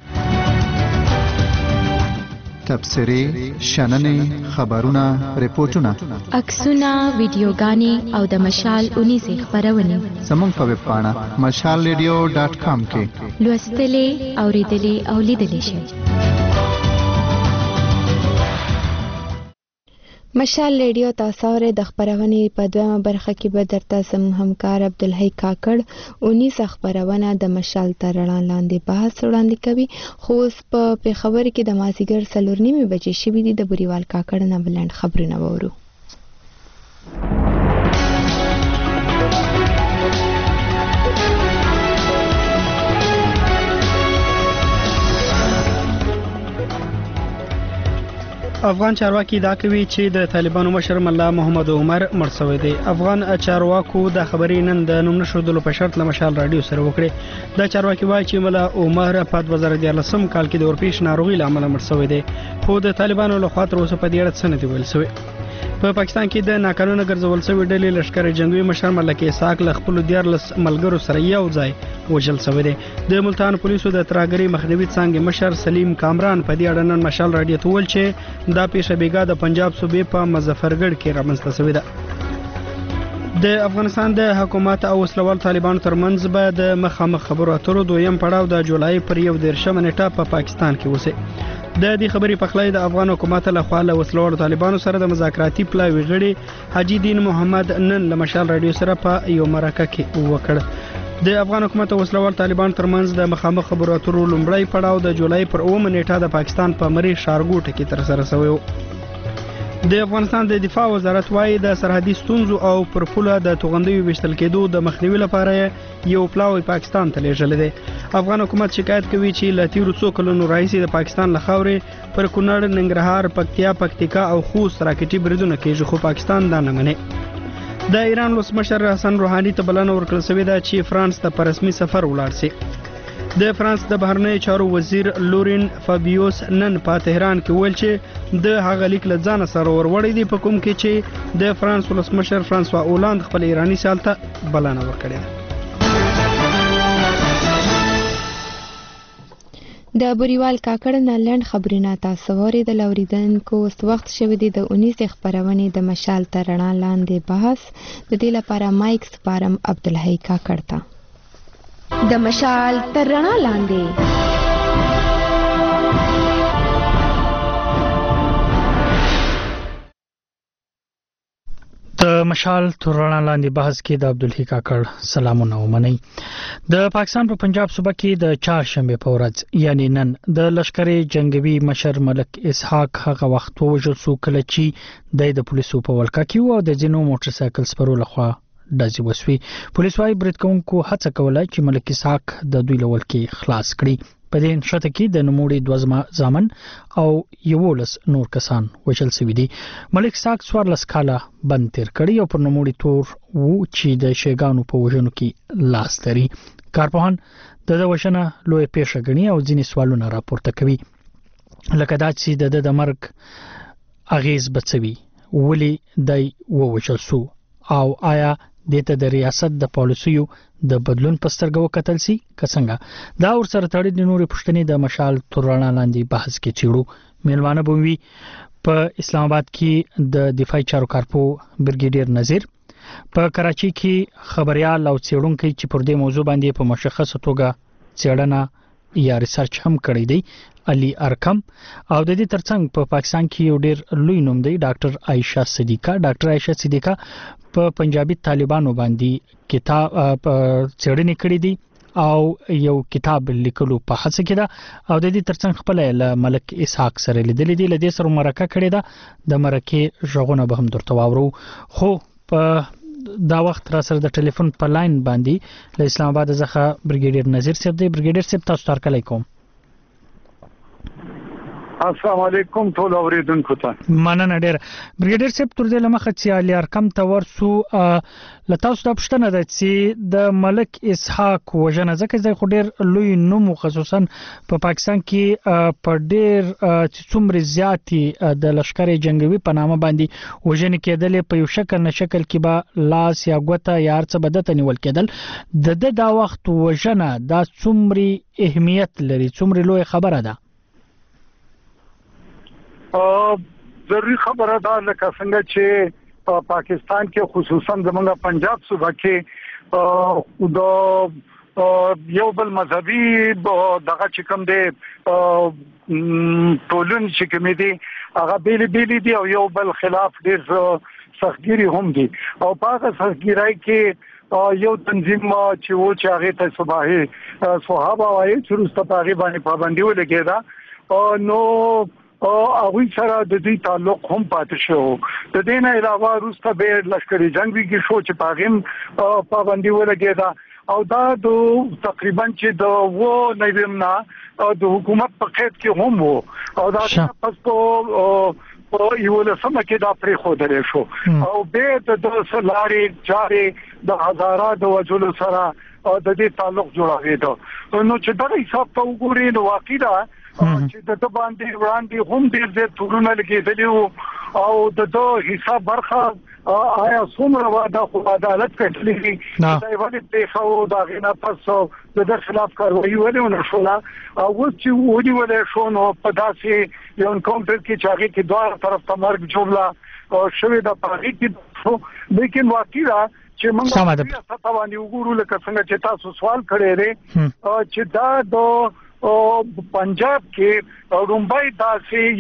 تبصرې شننې خبرونه ریپورتونه عکسونه ویډیوګانې او د مشال اونیزه خبرونه زموږ په ویب پاڼه مشال ریډیو ډاټ کام کې لوستلې اوریدلې او لیدلې شئ. مشال ریډیو تاسو اورئ. د خبرونې په دویمه برخه کې به درته زموږ همکار عبدالحی کاکړ اونیزه خبرونه د مشال تر رڼا لاندې بحث وړاندې کوي. خو اوس په پېښور کې د مازدیګر څلور نیمې بجې شوي دي. د بوریوال کاکړ نه بلند خبرونه وورو. افغان چارواکي دا کوي چې د طالبانو مشر ملا محمد عمر مړ شوی دی. افغان چارواکو د خبرې نن د نوم نشودلو په شرط له مشال رادیو سره وکړي. دا چارواکي وایي چې ملا عمر په دوه زره دیارلسم کال کې د اورپیش ناروغي له امله مړ شوی دی. خو د طالبانو لخوا تر اوسه په دې اړه څه نه دی ویل شوی. په پاکستان کې د ناقانونه ګرځول شوی ډلې لشکر جنگي مشر ملک اسحاق له خپل دیارلس ملګرو سره یو ځای وژل شوی دی. د ملتان پولیسو د ترهګرۍ مخنیوي څانګې مشر سلیم کامران په دې اړه نن مشال رادیو ته ویل چې دا پیښه بیګا د پنجاب صوبې په مظفرګړ کې رامنځته شوې ده. د افغانستان د حکومت او وسلوال طالبانو ترمنځ به د مخامخ خبرو اترو دویم پړاو د جولای پر یو دېرشمه نیټه په پاکستان کې وشي. د دې خبرې پخلی د افغان حکومت له خوا له وسلوال طالبانو سره د مذاکراتي پلاوي غړي حاجی دین محمد نن له مشال رادیو سره په یو مرکه کې وکړ. د افغان حکومت او وسلوال طالبانو ترمنځ د مخامخ خبرو اترو لومړی پړاو د جولای پر اوومه نیټه د پاکستان په مری شارګوټ کې تر سره شوی و. د افغانستان د دفاع وزارت وايي د سرحدي ستونزو او پر پوله د توغندیو وشتل کېدو د مخنیوي لپاره یو پلاوی پاکستان ته لیږل دي. افغان حکومت شکایت کوي چې له تیرو څو کلونو راهیسې د پاکستان له خاورې پر کونړ، ننګرهار، پکتیا، پکتیکا او خوست راکټي بریدونه کېږي، خو پاکستان دا نه مني. د ایران ولسمشر حسن روحاني ته بلنه ورکړل شوې ده چې فرانس ته په رسمي سفر ولاړ شي. د فرانس د بهرنیو چارو وزیر لورین فابیوس نن په تهران کې ویل چې د هغه لیک له ځانه سره وروړی دی په کوم کې چې د فرانس ولسمشر فرانسوا اولاند خپل ایرانی سیال ته بلنه ورکړې ده. د بوریوال کاکړ نه لنډ خبرونه تاسو واورېدل. اوریدونکو اوس وخت شوی دی د اونیزې خبرونې د مشال تر رڼا لاندې بحث. د دې لپاره مایک سپارم عبدالحی کاکړ ته. د مشال تر رڼا لاندې. د مشال تر رڼا لاندې بحث کې د عبدالحی کاکړ سلامونه ومنئ. د پاکستان په پنجاب صوبه کې د چهارشنبه په ورځ یعنی نن د لشکر جنگوي مشر ملک اسحاق هغه وخت وژل شو کله چې د پولیسو په ولکه کې و او د ځینو موټر سایکل سپرو لخوا ډزې وسوي. پولیس وايي برید کوونکو هڅه کوله چې ملک اسحاق د دوی لول کې خلاص کړي. په دې نشته کې د نوموړي دوه ځامن او یولس نور کسان وژل شوي دي. ملک اسحاق څوارلس کاله بند تیر کړي او پر نوموړي تور وو چې د شیګانو په وژنو کې لاس لري. کارپوهان د د وژنه لوی پیښه ګڼي او ځینې سوالونه راپورته کوي لکه دا چې د د مرګ اغیز بچوي ولې دای ووژل شو او آیا دته د ریاست د پالیسیو د بدلون په سترګو کتل سي کڅنګه. دا ور سره تړلې د نورې پښتنې د مشال تر رڼا لاندې بحث کې چیړو. میلمانه بوموي په اسلام آباد کې د دفاعي چارو کارپو برګیډیر نذیر، په کراچي کې خبريال او څېړونکو چې پر دې موضوع باندې په مشخصه توګه څېړنه یا ریسرچ هم کړی دی علي ارکم، او د دې ترڅنګ په پاکستان کې یو ډېر لوی نوم دی ډاکټر عائشہ صدیقہ. ډاکټر عائشہ صدیقہ په پنجابي طالبانو باندې کتاب څېړنې کړې دي او یو کتاب لیکلو په هڅه کې ده او د دې ترڅنګ خپل له ملک اسحاق سره لیدلې دي. لدې سره مرکه کړې ده. د مرکه ژغونه به هم درته واورو. خو په دا وخت را سره د ټلیفون په لاین باندې له اسلام آباد څخه برګیډیر نذیر صاحب دی. برګیډیر صاحب تاسو ته علیکم. السلام علیکم ټول اوریدونکو ته مننه ډیر. برګیډیر صاحب تر دې لمخه چې علي ارکم ته ورسو لته تاسو د پښتنه د چې د ملک اسحاق وژنه ځکه چې خو ډیر لوی نوم خصوصا په پاکستان کې په ډیر څومره زیاتی د لشکر جنگوي په نامه باندې وژنه کېدل په یو شکل نه شکل کې به لاس یا ګوته یا ارڅ بدته نیول کېدل. د د دا وخت وژنه دا څومره اهمیت لري، څومره لوی خبره ده. ضروري خبره ده لکه څنګه چې په پاکستان کې خصوصا زمونږ پنجاب صوبه کې د یو بل مذهبي دغه چې کوم دی ټولن چې کوم دي هغه بیل بیل دي او یو بل خلاف ډیر سختګيري هم دي او په هغه سختګيري کې یو تنظیم چې و چې هغه ته صباحي صحابه وايي چې رسته پاغي باندې پابندي ولګیدا نو او هغه سره د دې تعلق هم پاتې شو. د دې نه علاوه رسته به لشکري جنگي کې شو چې پاغم پابندي ولګیدا او دا د تقریبا چې د و نویمنا د حکومت په قید کې هم وو او دا پس په یو له سم کې دا پرې خو درې شو او به د سلاري جاري د هزاره د وجل سره د دې تعلق جوړاوي نو چې دا حساب ته وګورئ نو واقعا چې د د باندې وړاندې هم ډېر ډېر تورونه لګېدلي او د د حساب برخه آیا څومره واده خو عدالت کټلې دا یو دې خو دا غنا پس د د خلاف کاروي ولونه شو لا او چې ودی ولې شو نو په داسې یو انکاونټر کې چې هغه کې دوه طرف ته مرګ جوړلا او شوی د پاغي کې لیکن واقعا چې موږ په تاسو وګورو لکه څنګه چې تاسو سوال کړی دی چې دا د او پنجاب کې رومبای داسې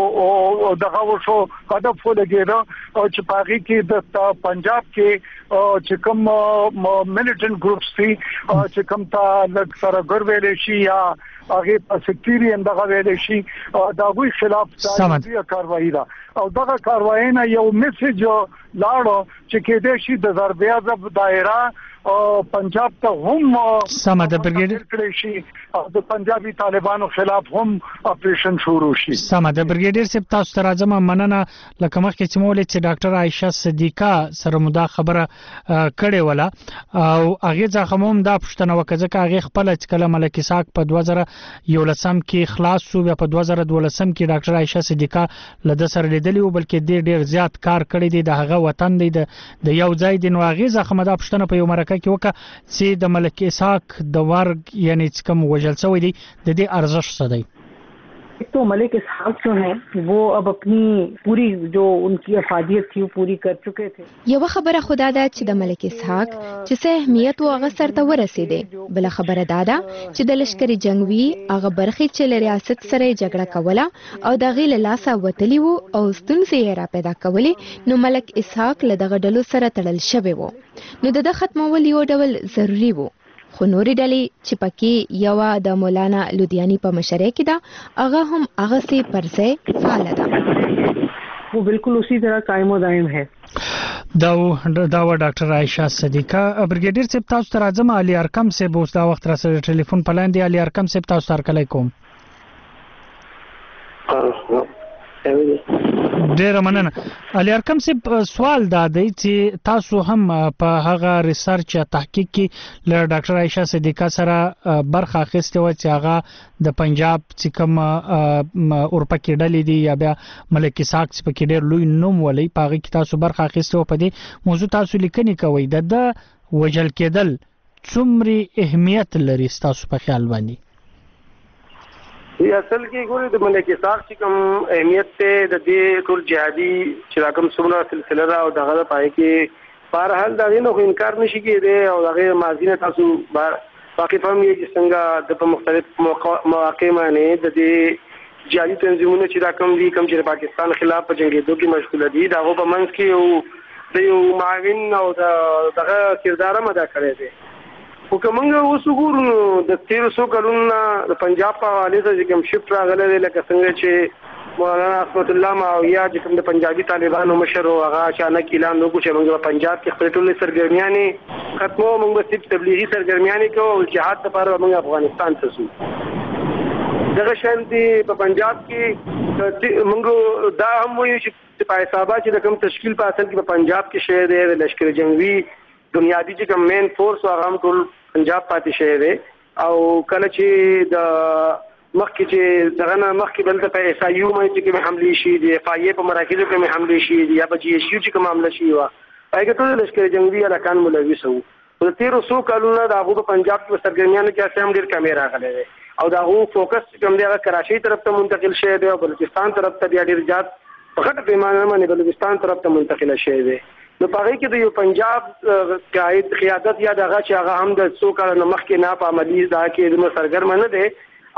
یو دغه وشو هدف ولګیدو او چې پاغي کې د پنجاب کې چې کوم ملیټنټ ګروپس دي چې کوم تا لږ سره ګرځول شي یا هغه په سکتوري اندغه ویل شي دا غوي خلاف سمه کاروایی ده او دغه کاروایی نه یو میسج لاړو چې کې د شي د ضربیا د دایره او پنجاب ته هم سمه د برګیډر کړی شي او د پنجابي طالبانو خلاف هم اپریشن شروع شي. سمه د برګیډر سپ تاسو ته راځم مننه لکه مخکې چې مولې چې ډاکټر عائشه صدیقه سره مدا خبره کړې ولا او هغه ځکه هم دا پښتنه وکړه چې هغه خپل چې کله ملک اسحاق په دوه زره یولسم کې خلاص شو بیا په دوه زره دولسم کې ډاکټر عائشه صدیقه لده سره لیدلی او بلکې ډېر ډېر زیات کار کړی دی د هغه وطن دی د یو ځای دی نو هغه ځکه مدا پښتنه په یو مرکه کې وکړه چې د ملک اسحاق د ورګ یعنی چې کوم وجل شوی دی د دې ارزښت څه دی؟ तो मलिक इसहाक जो हैं वो अब अपनी पूरी जो उनकी अफादियत थी वो पूरी कर चुके थे. یو خبره خدا ده چې د ملک اسحاق چې څه اهمیت او هغه سره ورسېده بل خبره ده چې د لشکري جنگوي هغه برخي چې له ریاست سره جګړه کوله او د غیل لاسه وتلی وو او ستونزې را پیدا کولې نو ملک اسحاق له دغه ډلو سره تړل شوی وو نو د ختمول یو ډول ضروری وو خو نورې ډلې چې پکې یو د مولانا لودیانی په مشرۍ کې ده هغه هم هغه سي پرځه فعال ده वो बिल्कुल उसी तरह कायम और दायम है. دا دا ډاکټر عائشه صدیقه برګیډیر صاحب تاسو ته راځم علي ارقم صاحب اوس دا وخت را سره ټلیفون پلان دی علي ارقم صاحب تاسو سره کله کوم ډیر مننه. علي ارقم صاحب سوال دا دی چې تاسو هم په هغه ریسرچ یا تحقیق کې له ډاکټر عائشه صدیقه سره برخه اخیسته و چې هغه د پنجاب چې کوم اورپا کې ډلې دي یا بیا ملک اسحاق چې په کې ډیر لوی نوم ولې په هغه کې تاسو برخه اخیسته و په دې موضوع تاسو لیکنی کوي د وجل کېدل څومره اهمیت لري تاسو په خیال باندې؟ یہ اصل کې ګورې د ملک اسحاق چې کوم اهمیت ته د دې ټول جهادي چې کوم څومره سلسله را او دغه پای کې بهرحال دا نه خو انکار نشي کېدی او دغه ماضی نه تاسو واقف هم یې چې څنګه د مختلف مواقع باندې د دې جهادي تنظیمونو چې دا کوم دي کوم چې پاکستان خلاف په جنگیدو کې مشغول دي دا په منځ کې یو د یو معاون او دغه کردار هم ادا کړی دی. خو کومه اوس وګورو د تیر څو کلونو د پنجاب په حواله سره کوم شفت راغلی دی لکه څنګه چې مولانا احمد الله ماویہ چې کوم د پنجابي طالبانو مشر او هغه اچانک اعلان وکړ چې موږ په پنجاب کې خپل ټول سرګرمیانې ختمو موږ صرف تبلیغي سرګرمیانې کوو او جهاد لپاره موږ افغانستان ته ځو. دغه شانتي په پنجاب کې موږ دا هم وایو چې په حسابه چې کوم تشکیل په اصل کې په پنجاب کې شوی دی د لشکر جنگوي بنیادی چې کوم مین فورس او هغه ټول پنجاب پاتې شوی دی او کله چې د مخکې چې دغه نه مخکې بل د په اس آی یو باندې چې کوم حمله شي د اف آی ای په مراکزو کې کوم حمله شي یا په جی ایس یو چې کوم حمله شي وا هغه ټول لشکر جنگي ارکان ملوث وو. د تیرو څو کلونو د هغه په پنجاب کې سرګرمیانو کې اساسا هم ډیر کیمرا غلې دی او دا هغه فوکس کوم دی هغه کراچۍ طرف ته منتقل شوی دی او بلوچستان طرف ته ډیر زیات په غټ پیمانه باندې بلوچستان طرف ته منتقل شوی دی. نو پاره کې د یو پنجاب قائد قیادت یا دغه چې هغه هم د څو کال مخکې نه په عملی دا کې د سرګرم نه دی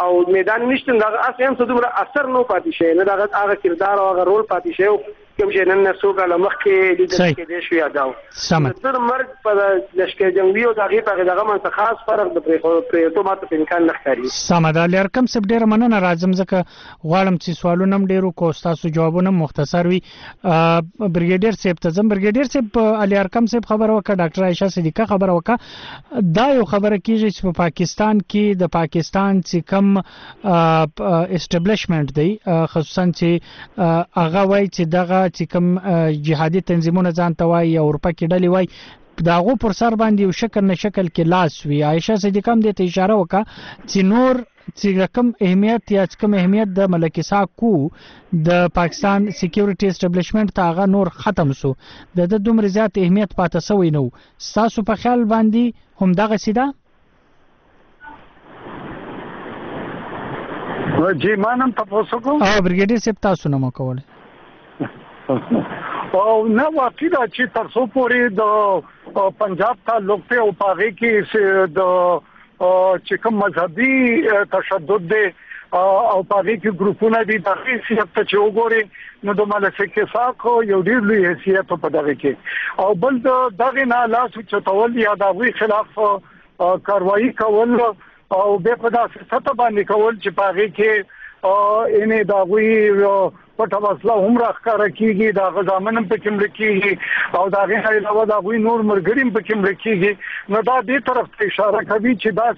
او میدان نشته دا اسې هم څه دومره اثر نه پاتې شي نه دا هغه کردار او هغه رول پاتې شي کوم چې نن نسو کله مخکې لیدل کې شو یاداو تر مرګ په لشکره جنگي او دغه په دغه منځ خاص فرق د پریتو ماته په امکان نه ښکاري. سمه ده لرکم سب ډیر مننه راځم ځکه غواړم چې سوالونه هم ډیرو کو تاسو جوابونه مختصر وي. بریګیډیر صاحب ته زم بریګیډیر صاحب علي ارکم صاحب خبر وکړه ډاکټر عائشہ صدیقه خبر وکړه دا یو خبره کیږي چې په پاکستان کې د پاکستان چې کم اسټابلیشمنت دی خصوصا چې هغه وایي چې دغه چې کوم جهادي تنظیمونه ځان ته وایي او اروپا کې ډلې وایي داغو پر سر باندې یو شکل نه شکل کې لاس وي. عائشہ صدیقه هم دې ته اشاره وکړه چې نور چې کوم اهمیت یا کوم اهمیت د ملک اسحاق کو د پاکستان سکیورټي اسټابلیشمنت ته هغه نور ختم سو د د دومره زیات اهمیت پاتې سوی نو تاسو په خیال باندې هم دغه سیده جی مانم تاسو کو او بریګیډیر صاحب تاسو نه مو کول او نه واقعي دا چې تر څو پورې د پنجاب تعلق ته او پاغي کې د چې کوم مذهبي تشدد دی او پاغي کې ګروپونه دي د حیثیت ته چې وګوري نو د ملک اسحاق یو ډیر لوی حیثیت په دغه کې او بل دغه نه لاس چتول یا د وی خلاف کاروایی کول او به په داسې سطح باندې کول چې پاغي کې انې دا وی پټه وسله هم راخاره کیږي دا غزامن هم پکې مړ کیږي او دا غي علاوه دا وی نور مرګریم پکې مړ کیږي نو دا دې طرف ته اشاره کوي چې دا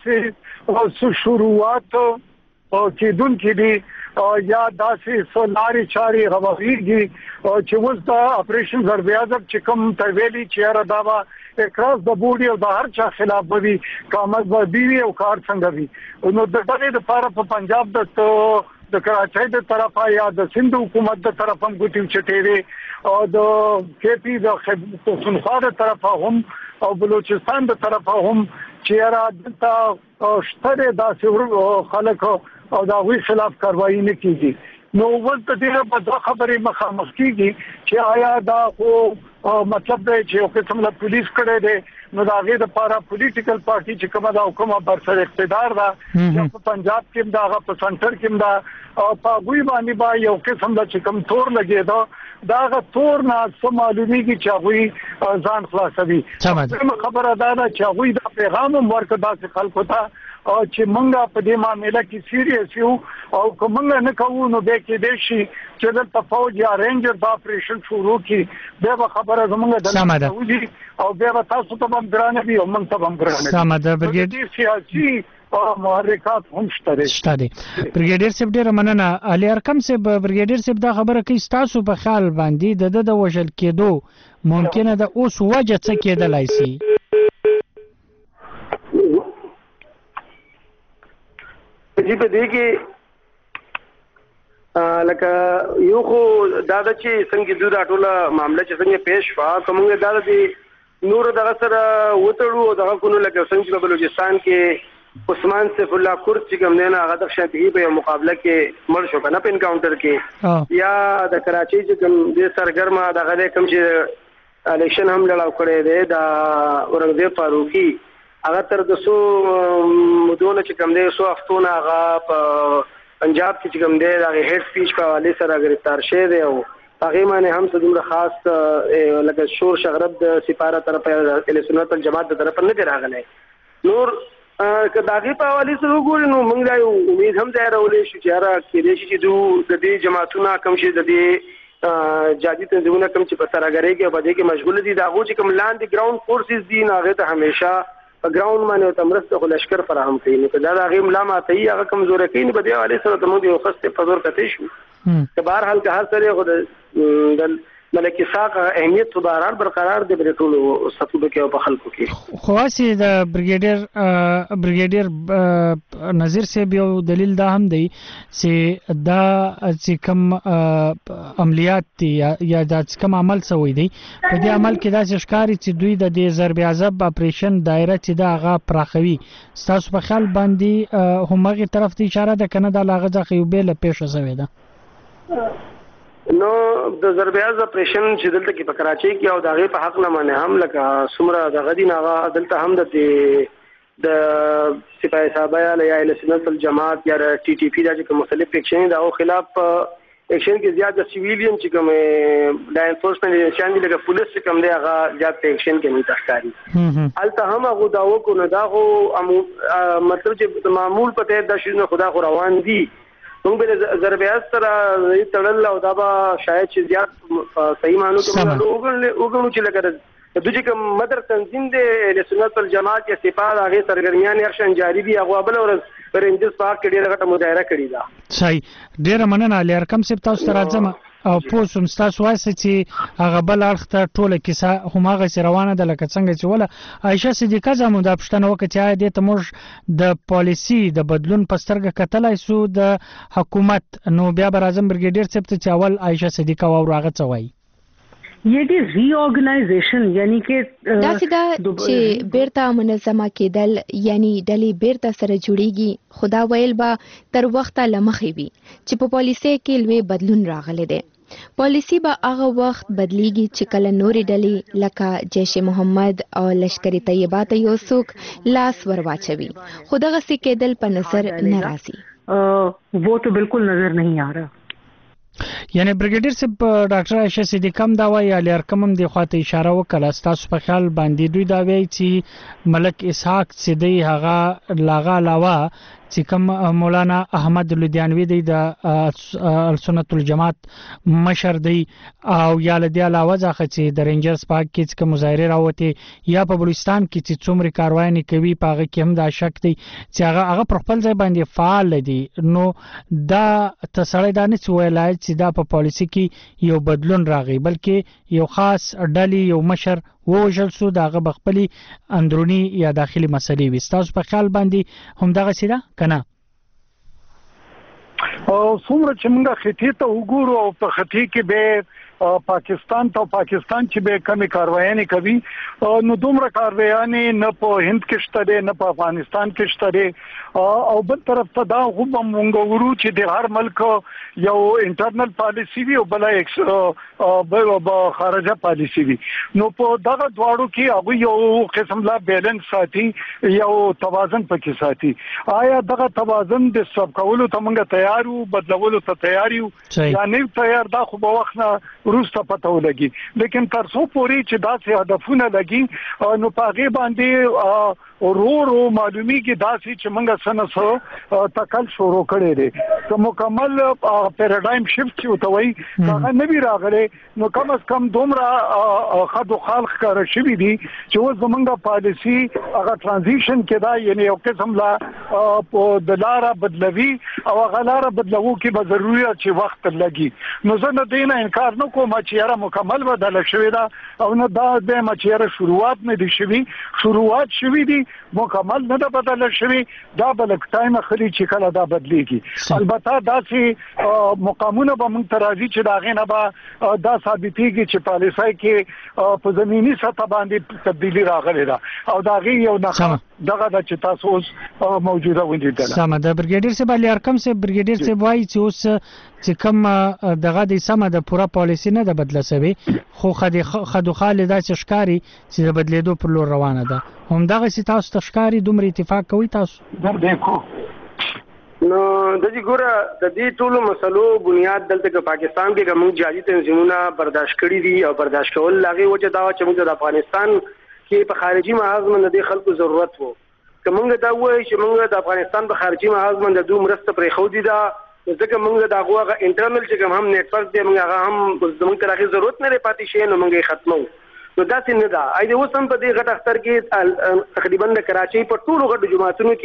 سه شروعات او چې دن کې دي یا داسې سولاري چاري غوغيږي چې وځ دا اپریشن ضرب اعظم چې کوم تویلي چې را داوا اکراس د بوډي او د هر چا خلاف وي قامت به بي او کار څنګه وي نو د دغه لپاره په پنجاب د د کراچۍ د طرفه یا د سند حکومت د طرفه هم ګوتیم چټېره او د کے پی د پښتونخوا د طرفه هم او بلوچستان د طرفه هم چې را دلته شتره داسې خلک او دا وی خلاف کاروایی نه کیږي نو ولته دغه په خبرې مخامخ کیږي چې آیا دا خو مطلب دی چې یو قسم له پولیس کړي دي نو دا غي د پارا پولیټیکل پارټي چې کومه دا حکومت بر سر اقتدار ده په پنجاب کې دا په سنټر کې دا او په غوي باندې با یو قسم د چې کوم تور لګي دا دا تور نه سم معلومیږي چې غوي ځان خلاصوي خبره ده چې غوي دا پیغام ورکړه د خلکو ته او چې مونږه په دې معاملې کې سیریس یو او کومه نه کوو نو به کې دې شي چې د فوج یا رینجر د اپریشن شروع کی به خبره زمونږ د او به تاسو ته هم درانه وي او موږ ته هم درانه سمده برګیډ سیاسي او محرکات هم شته شته دي برګیډیر صاحب ډیر مننه علي ارکم صاحب برګیډیر صاحب دا خبره کوي تاسو په خیال باندې د د وژل کېدو ممکنه ده اوس وجه څه کېدلای شي چې په دې کې لکه یو خو دا د چې څنګه دوی دا ټوله معاملې چې څنګه پیښ شو کومه دا د نور دغه سره وټړو دغه کو نو لکه څنګه په بلوچستان کې عثمان سیف الله کورد چې کوم نه هغه د شانتي په مقابله کې مړ شو کنه په انکاونټر کې یا د کراچي چې کوم د سرګرما دغه کوم چې الیکشن هم لړاو کړی دی دا اورنګزیب فاروقي هغه تر د سو مدونه چې کوم دی سو هفتونه هغه په پنجاب کې چې کوم دی هغه هډ سپیچ په حواله سره گرفتار شوی دی او هغه باندې هم څه دومره خاص لکه شور شغرب د سپاره طرفه اهل سنت والجماعت طرف نه دی راغلی نور که داغه په حواله سره وګورئ نو موږ دا امید هم ځای راولې شو چې را کې دې چې دوی د دې جماعتونو کم شي د دې جادي تنظیمونه کم چې په سرګری کې په دې کې مشغول دي دا غو چې کوم لاندې ګراوند فورسز دي هغه ته همیشه په ګراوند باندې تمرسته خو لشکر فراهم کوي نو دا د غیم لا ماته یې هغه کمزور کوي په دې حواله سره ته مو یو خسته په زور کته شو که بهر حال که هر سره خو د ملک اسحاق اهمیت په بهرحال برقرار دی په ټولو صفو کې او په خلکو کې خو اسی د بریګیډیر بریګیډیر نظیر صاحب یو دلیل دا هم دی چې دا چې کوم عملیات دي یا دا کوم عمل سوی دی په دې عمل کې دا ښکاری چې دوی د دې ضرب عذاب اپریشن دایره چې دا هغه پراخوي تاسو په خیال باندې همغه طرف ته اشاره ده کنه دا لاغه ځخ یو بیل پېښه شوې ده نو د ضرب عذاب اپریشن چې دلته کې په کراچۍ کې او دغه په حق نه باندې هم لکه سمره د غدي نه دلته هم د د سپاه صحابه یا لسنت الجماعت یا ټي ټي پی دا چې مختلف اکشن دا او خلاف اکشن کې زیات د سیویلین چې کوم د انفورسمنت ایجنسی لکه پولیس چې کوم دی هغه زیات اکشن کې نه تخکاری الته هم هغه داو کو نه دا خو مطلب چې معمول پته د شنو خدا خو روان دي موږ به ضربیات سره تړل او دا به شاید چې زیات صحیح مانو ته وګورو چې لکه د دوی کوم مدر تنظیم دی د سنت الجماعت یا سپاه هغه سرګرمیان یې جاری دي هغه بل ورځ رنجز پاک کې ډیره غټه مظاهره کړې ده صحیح ډیره مننه علي ارقم صاحب تاسو ته راځم او پوسوم تاسو وایي چې هغه بل اړخ ته ټوله کیسه هماغه سي روانه ده لکه څنګه چې ولا عائشه صدیقه زموږ د پښتنه وکړه چې د تموج د پالیسی د بدلون پسترګه کتلای سو د حکومت نو بیا بر اعظم برګیډیر صاحب ته چاول عائشه صدیقه او راغه چوي یہ دی ری آرګنایزیشن یعنی کې دا سیده چې بیرته منظمه کېدل یعنی ډلې بیرته سره جوړیږي خدا ویل با تر وخته لمخې وي چې په پالیسي کې لوی بدلون راغلی دی پالیسی به هغه وخت بدلیږي چې کله نورې ډلې لکه جیش محمد او لشکر طیبه ته یو څوک لاس ورواچوي خو دغه څه کېدل په نظر نه راځي وہ تو بالکل نظر نہیں آ رہا یعنی برګیډیر صاحب ډاکټر عائشه صدیقه هم دا وایي علي ارقم هم د خواته اشاره وکړه تاسو په خیال باندې دوی دا وایي چې ملک اسحاق چې دی هغه لاغه علاوه چې کوم مولانا احمد لودیانوی دی د سنت الجماعت مشر دی او یا له دې علاوه ځکه چې د رینجرز پاک کې کوم مظاهره راوته یا په بلوچستان کې چې څومره کاروانی کوي پاغه کې هم دا شک دی چې هغه هغه پر خپل ځای باندې فعال دي نو دا تسړی دا نه ویلای چې دا په پالیسی کې یو بدلون راغی بلکې یو خاص ډلې یو مشر ووجل سو دغه بخپلی اندرونی یا داخلي مسلې وي تاسو په خیال باندې هم دغه سیده کنه او څومره چې موږ خطې ته وګورو او په خطې کې به پاکستان ته پاکستان چې به کمی کاروایي کوي نو دومره کاروایي نه په هند کې شته دي نه په افغانستان کې شته دي او بل طرف ته دا خو موږ ورو چې د هر ملک یو انټرنل پالیسی وي او بل ایکس خارجه پالیسی وي نو په دغه دواړو کې هغه یو قسم لا بیلنس ساتي یو توازن پکې ساتي آیا دغه توازن د سب کولو ته موږ تیار یو بدلولو ته تیار یو یا نه تیار دا خو په وخت نه روسته پته ولګي لیکن تر څو پوري چې داسې هدفونه لګي نو پاغه باندې ورورو معلومیږي داسې چې موږ سنسو تکل شروع کړي دي که مکمل پیراډایم شفت چې وتوي هغه نه وی راغلي نو کم از کم دومره خدو خلق کار شوی دي چې و زمونږه پالیسی هغه ترانزیشن کې دا یعنی یو قسم لا د لاره بدلوي او هغه لاره بدلوو کې به ضروري چې وخت لګي نو زه نه دینه انکار نه کوم چې یاره مکمل بدل شوی دا او نه دا د مچیره شروعات نه دي شوی شروعات شوی دي مکمل نه ده بدل شوی دا بلک ټایم خلی چې کله دا بدلیږي البته دا چې مقامونه به موږ ترازی چې دا غینه به دا ثابتېږي چې پالیسي کې په زمینی سطح باندې تبدیلی راغلی ده او دا غي یو نه دغه د چې تاسو اوس موجوده وندیدل سم ده برګیډیر صاحب علي ارقم صاحب برګیډیر صاحب وایي چې اوس چې کوم دغه د سم د پورا پالیسی نه ده بدله شوی خو خدي خدو خالدا چې ښکاری چې د بدلیدو پر لور روانه ده هم دغه چې تاسو تشکاری دومره اتفاق کوي تاسو در دیکھو نو د دې ګوره د دې ټولو مسلو بنیاد دلته په پاکستان کې کوم جادي تنظیمونه برداشت کړی دي او برداشت کول لاغي وجه دا چې موږ د افغانستان کې په خارجي محاذ باندې د خلکو ضرورت وو کومه دا وایي چې موږ د افغانستان په خارجي محاذ باندې دوه مرسته پرې خو دي دا ځکه موږ دا غوغه انټرنل چې کوم هم نت ورک دی موږ هغه هم زموږ ترغه ضرورت نه لري پاتې شي نو موږ ختمو نو دا څنګه دا اې د اوسم په دې غټ اختر کې تقریبا د کراچۍ په ټولو غټو جماعتونو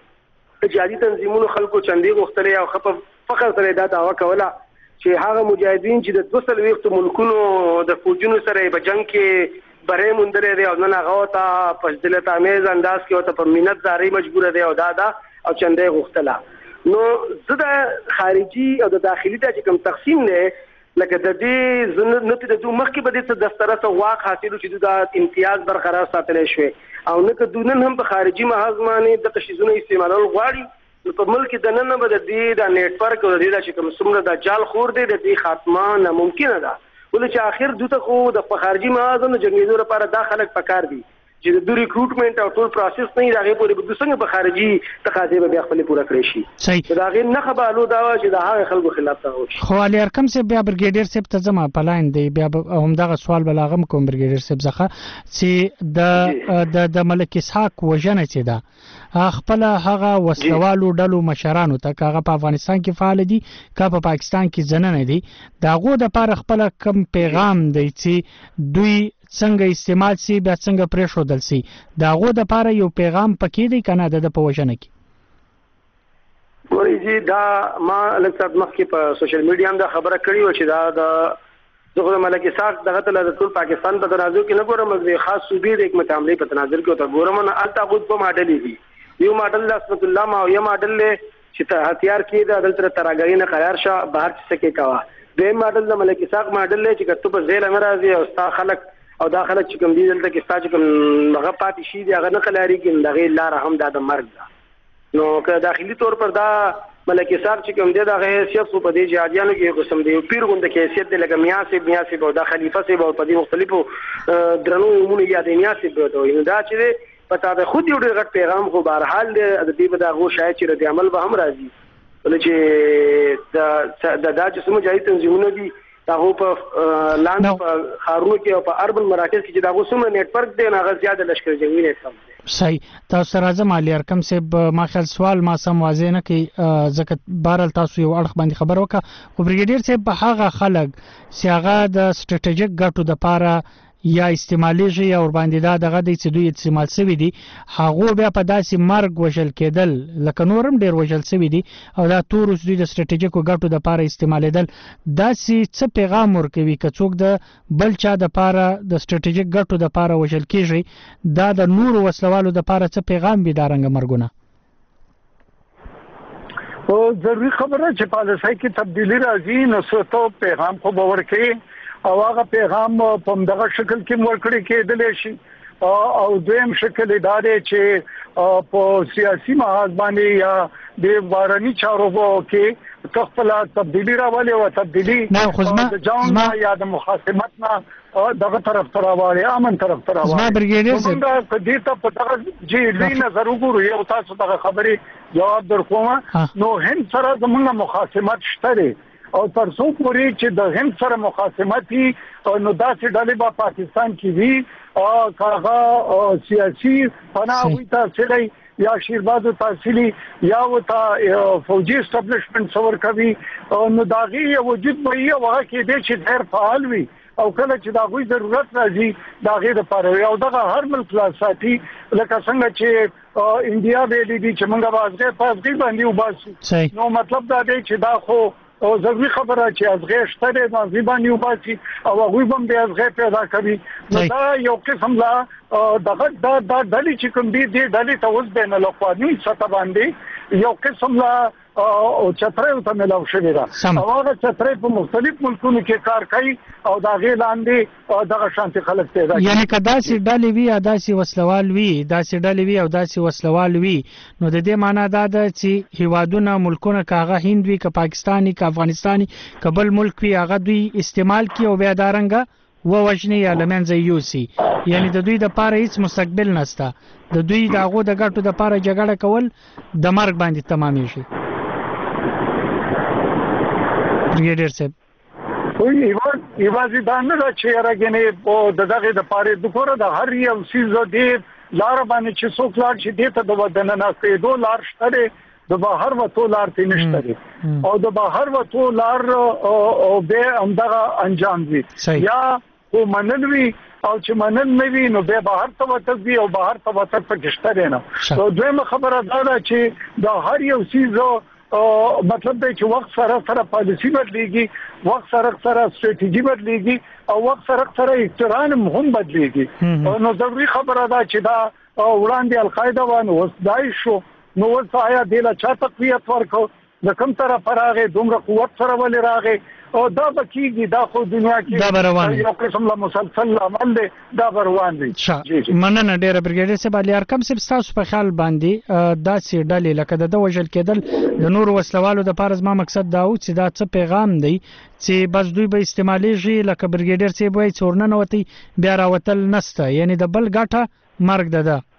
کې جادي تنظیمونو خلکو چندې غوښتلې او خپ فخر سره دا داوا کوله چې هغه مجاهدین چې د دوسل وخت ملکونو د فوجونو سره په جنگ کې بره مونډره دی او نه هغه ته په ځلته امیز انداز کې او ته په مينت زاري مجبور دی او دا دا او چندې غوښتله نو زده خارجي او د داخلي د کوم تقسیم نه لکه د دې زنت د دوه مخکې به د دستره سو واق حاصل شي د امتیاز برقرار ساتل شوی او نه کدونن هم په خارجي محاذ باندې د تشیزونو استعمالول غواړي په ملک د نن نه د دې د نت ورک او د دې چې کوم څومره د جال خور دی د دې خاتمه ناممکن ده ولې چې اخر دوته خو د خارجي محاذ نه جنگیدو لپاره داخله پکار دي چې د دوی ریکروټمنټ او ټول پروسس نه راغی پورې د څنګه په خارجي تقاضې به بیا خپل پوره کړی شي دا غیر نه خبالو دا چې د هغه خلکو خلاف ته وشي. خو علي ارکم سه بیا برګیډیر صاحب ته زما پلاین دی بیا هم دغه سوال بلاغم کوم برګیډیر صاحب ځخه چې د د د ملک اسحاق وژنه چې دا خپل هغه وسلوالو ډلو مشرانو ته هغه په افغانستان کې فعال دي کا په پاکستان کې زننه دي داغه د لپاره خپل کم پیغام دی چې دوی څنګه استعمال سي بیا څنګه پرې شودل سي داغه د لپاره یو پیغام پکې دی کنه د پوښنه کې ګورې جی دا ما لکه مخکې په سوشل میډیا هم دا خبره کړې و چې دا د دغه ملک اسحاق دغه ته ټول پاکستان په تناظر کې نه ګورم د خاص صوبې د حکومت عملی په تناظر کې ته ګورم نه التا خود په ماډل دي یو ماډل رحمت الله ما یو ماډل چې ته هتیار کې د دلته تراګری نه قرار شه بهر څه کې کاوه د ماډل د ملک اسحاق ماډل چې کته په ځای لمرازي او ستا خلک او داخله چې کوم دي دلته کې ستا چې کوم هغه پاتې شي دی هغه نه قلاري کې دغه لار هم د مرګ ده نو که داخلي تور پر دا ملک اسحاق چې کوم دی دغه حیثیت په دې جهادیانو کې قسم دی پیر غونډه کې حیثیت دی لکه میا سي میا سي او د خلیفہ سي او په دې مختلفو درنو عمومي یاد میا سي به نو دا چې پتا ده خود یو ډېر غټ پیغام خو بهر حال د دې په دغه شاید چې رد عمل به هم راځي ولې چې د د چې سمو جاي تنظیمونه دي هغه په لاند په خارونو کې او په اربن مراکز کې چې دا غوسمه نیټ ورک دی نه غو زیاده لشکر جنگي نه کم دی صحیح تاسو راځم علي ارکم صاحب ما خل سوال ما سم واضح نه کې ځکه بهرل تاسو یو اړخ باندې خبر وکړه خو بریګیډیر صاحب په هغه خلک چې هغه د سټریټیجیک ګټو د پاره یا استعمالېږي او باندې دا دغه د چې دوی استعمال شوی دي هغه بیا په داسې مرګ وشل کېدل لکه نورم ډیر وشل شوی دي او دا تور دوی د سټریټیجیکو ګټو د پاره استعمالېدل داسې څه پیغام ورکوي که څوک د بل چا د پاره د سټریټیجیک ګټو د پاره وشل کېږي دا د نور وسلوالو د پاره څه پیغام به دارنګ مرګونه او ضروري خبره چې پالیسي کې تبدیلی راځي نو څه پیغام خو باور کوي او هغه پیغام په دغه شکل کې ورکړی کېدل شي او دویم شکل ادارې چې په سیاسي محاذ باندې یا د بارني چارو کې تخپل تبدیلی راولي او تبدیلی د جام یا د مخاصمت نه دغه طرف ته راوړي امن طرف ته راوړي زما برګیډیر څنګه په دې ته په دغه چې لې نظر وګورو یو تاسو دغه خبرې جواب درکوم نو هند سره زموږ مخاصمت شته او تر څو پورې چې د هند سره مخاصمتي نو داسې ډلې په پاکستان کې وي او هغه سیاسي پناه وي تاسو یا شیربازو تحصیلی یا وتا فوجي اسټابلیشمنت څور کوي نو داغي وجود به یو هغه کې د چې ډېر فعال وي او کله چې دا غوي ضرورت راځي داغه لپاره او دغه هر ملک ساتي لکه څنګه چې انډیا ویلي دي چې موږ واسګه پاسګي باندې وباسو نو مطلب دا دی چې دا خو او ضروري خبره چې ازغه شته د ځبانې وباسي او هغه هم به ازغه پیدا کوي نو دا یو قسم لا دغه دا د دلی چې کوم دي د دلی ته اوس بین الاقوامي سطح باندې یو قسم لا او چترې ته ملاو شوی دا او هغه چترې په مختلف ملکونو کې کار کوي او دا غیر لاندې دغه شانتي خلک پیدا کوي یعنی کدا سي ډلې وی ادا سي وسلوال وی دا سي ډلې وی او دا سي وسلوال وی نو د دې معنی دا ده چې هیوادونه ملکونه کاغه هند وی ک پاکستاني ک افغانستاني کبل ملک وی هغه دوی استعمال کی او بیا دارنګه و وجنی یا لمنځه یوسی یعنی د دوی د پاره هیڅ مستقبل نشته د دوی دغه د ګټو د پاره جګړه کول د مرګ باندې تمامي شي برګیډیر صاحب وی ایوان ایوازي باندې چې راګنې د دغه د پاره د پوره د هر یو سیز دی لار باندې چې څوک لار شي د ته د ودن نه کېدو لار شته د بهر وته لار ته نشته او د بهر وته لار او به همدغه انجام دي یا او مننوي او چې منن نه وي نو به بهر ته وته وي او بهر ته وته پکشته دی نو نو دویمه خبره دا ده چې د هر یو سیزو مطلب دی چې وخت سره سره پالیسی بدلیږي وخت سره سره ستراتیژي بدلیږي او وخت سره سره اقتران هم بدلیږي نو ضروري خبره ده چې دا وړاندې القاعده وانه وسدای شو نو ورته آیا د لا چا تقویت ورکو د کوم طرف راغې دومره قوت سره ولې راغې او دا بکیږي دا خو دنیا کې یو قسم لا مسلسل عمل دی دا روان دی مننه ډیره برګیډیر صاحب علي ارکم صاحب تاسو په خیال باندې داسې ډلې لکه د وژل کېدل د نور وسلوالو د پاره ما مقصد دا و چې دا څه پیغام دی چې بس دوی به استعمالېږي لکه برګیډیر صاحب وایي څورنه نوتی بیا راوتل نسته یعنی د بل ګټه مرګ ده ده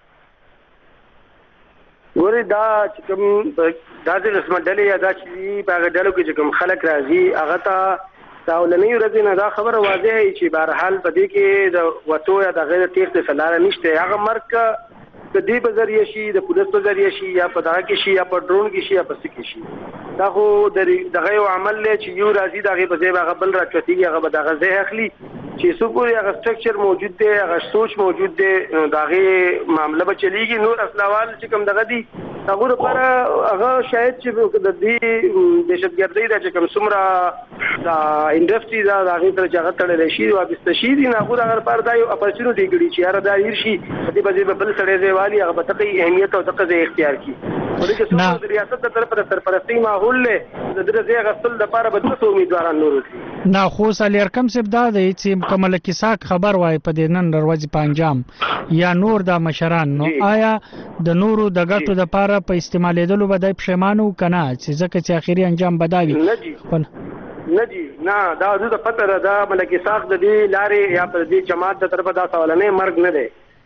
ګوري دا چې کوم دا د رسمه ډلې یا دا چې په هغه ډلو کې چې کوم خلک راځي هغه ته دا ولنی ورځې نه دا خبره واضح وي چې بهرحال په دې کې د وټو یا د غیر تیښتې سلاره نشته. هغه مرګ د دې په ذریعه شي، د پولیس په ذریعه شي، یا په دغه کې شي، یا په ډرون کې شي، یا په څه کې شي. دا خو دغه یو عمل دی چې یو راځي دغه په ځای هغه بل راچوتېږي، هغه به دغه ځای اخلي چې څو پورې هغه سټرکچر موجود دی، هغه سوچ موجود دی، دغه معامله به چلیږي. نور اصلاوال چې کوم دغه دي هغه لپاره هغه شاید چې د دې دهشتګردۍ د چې کوم څومره دا انډستری دا هغه تر ځای تړل شي او بستشي دي نه هغه لپاره دا یو اپورچونټی ګړي چې هر دا هیر شي دې په دې بل سړی دی والی هغه به تقي اهمیت او تقي اختیار کی. ولکه څو د ریاست د طرفه د سرپرستی ماحول له د درځي غسل د لپاره به څو امیدواران نور دي. نه خو سالیر کم سب دا دی چې کومل کیساک خبر وای په دې نن دروازې پنجام یا نور د مشران نو آیا د نورو د ګټو د لپاره په استعمالېدلو به د پښیمانو کنه چې ځکه چې اخیری انجام بداوي نه جی نه دا د پته دا ملکی ساخ د دې لارې یا په دې جماعت د طرفه دا سوالنه مرګ نه دی.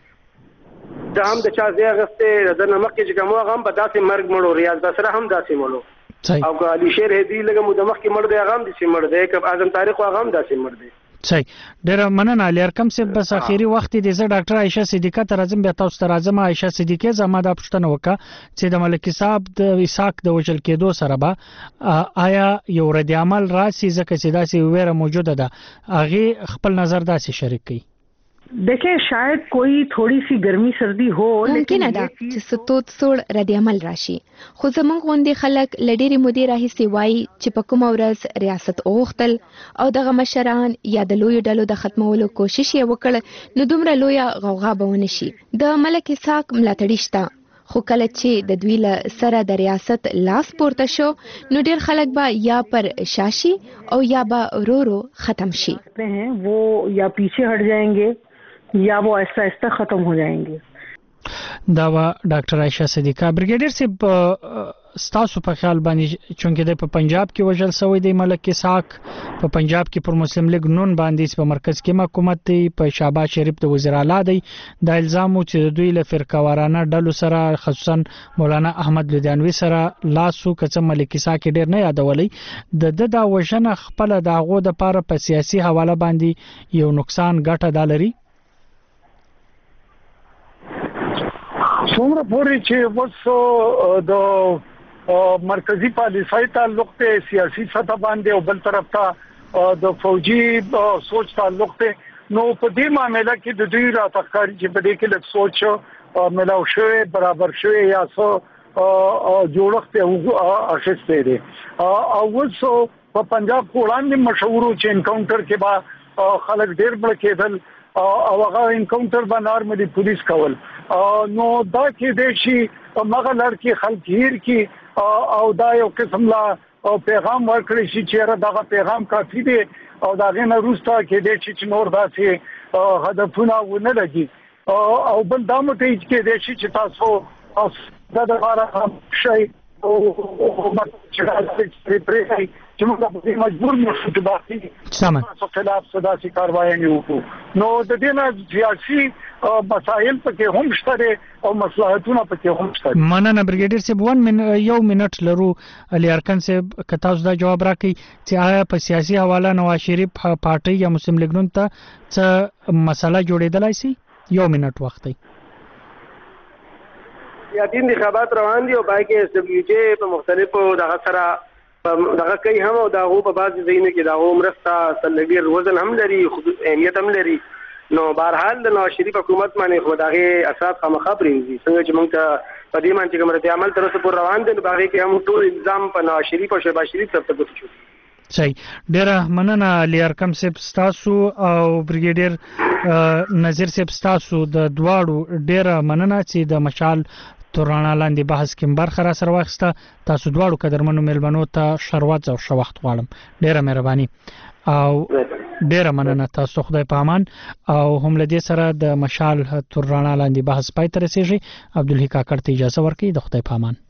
دا هم د چا ځای غسته د نمک چې کومه هم به داسې مرګ مړو ریاض بسره هم داسې مړو او که علي شیر هدي لګه مو د مخ کې مړ دی هغه هم داسې مړ دی که اعظم تاریخ هغه هم داسې مړ دی. صحیح ډېر مننه علي ارکم صاحب. بس اخیری وخت دې زه ډاکټر عائشه صدیقه ته راځم بیا تاسو ته راځم. عائشه صدیقه زما دا پوښتنه وکړه چې د ملکی صاحب د اسحاق د وژل کېدو سره به آیا یو رد عمل راسي ځکه چې داسې ویره موجوده ده هغه خپل نظر داسې شریک کړي. देखिए शायद कोई थोड़ी सी गर्मी सर्दी हो ممکنه ده چې ستوت سوړ رد عمل راشي خو زمونږ غوندې خلک لډيري مودې راهیسي وایي چې په کوم ورځ ریاست اوختل او دغه مشران یا د لوی ډلو د ختمولو کوشش یې وکړ نو دومره لوی غوغا به ونشي. د ملک اسحاق ملاتړي شته خو کله چې د دوی له سره د ریاست لاس پورته شو نو ډیر خلک به یا پر شاشي او یا به ورو ورو ختم شي. वो या पीछे हट जाएंगे یا وہ آہستہ آہستہ ختم ہو جائیں گے. دا وا ډاکټر عائشه صدیقه. بریګیډیر صاحب ستاسو په خیال باندې چونکه د په پنجاب کې وژل شوی دی ملک اسحاق په پنجاب کې پر مسلم لیگ نون باندې په مرکز کې حکومت دی په شهباز شریف د وزیر اعلی دی د الزام چې دوی له فرقوارانه ډلو سره خصوصا مولانا احمد لودیانوي سره لاسو کڅ ملک اسحاق ډیر نه یادولې د د دا وژنه خپل داغو د پاره په سیاسي حواله باندې یو نقصان ګټه دالري. څومره پورې چې وس د مرکزی پالیسۍ تعلق ته سیاسي سطح باندې او بل طرف ته د فوجي سوچ تعلق ته نو په دې معاملې کې د دوی راتخکاری چې په دې کې لږ سوچ ملاو شوی برابر شوی یا څو جوړښت اخیسته دي او وس په پنجاب وړاندې مشهور چې انکاونټر کې با خلک ډېر بل کېدل او هغه انکاونټر به نارملي پولیس کول نو دا کې د شي مغه لړکی خلک هیر کی او دا یو قسم لا پیغام ورکړي شي چې دا پیغام کافي دی او دا غنه روستا کې د شي چې نور داسې هدفونه ونه لګي او بل دا مته کې د شي چې تاسو دا د لپاره شي او چې راځي پرې چې موږ په مجبور مو شو چې باقي تاسو خلاف صدا سي کاروایی نه وکړو نو د دې نه سیاسي مسائل پکې هم شته او مصلحتونه پکې هم شته. مننه بریګیډیر صاحب ون من یو منټ لرو علي ارکن صاحب کته اوس دا جواب راکړي چې آیا په سیاسي حواله نواز شریف پارټي یا مسلم لیگ نون ته څه مسله جوړېدلای شي. یو منټ وخت دی. یا دین انتخابات روان دي او پای کې اس دبليو جي په مختلفو دغه سره دغه کوي هم او دغه په بعض ځایونو کې دغه مرسته سلګیر وزن هم لري اهمیت هم لري نو بهرحال د نواز شریف حکومت باندې خو دغه اساس خامخا پرېږي څنګه چې موږ ته په دې باندې کوم رد عمل تر اوسه پور روان دي نو هغه کې هم ټول الزام په نواز شریف او شهباز شریف څخه ګوتو شو. صحیح ډیره مننه علي ارکم صاحب ستاسو او بریګیډیر نظیر صاحب ستاسو د دواړو ډیره مننه چې د مشال تورانه لاندې بحث کې برخه را سره واخسته. تاسو دواړو قدرمنو ملمنو ته شروات او شوخت غواړم. ډیره مهرباني او ډیره مننه تاسو خدای په امان او هم لدې سره د مشال تورانه لاندې بحث پای ته رسیږي. عبدالحی کاکړ ته اجازه ورکړئ د خدای په امان.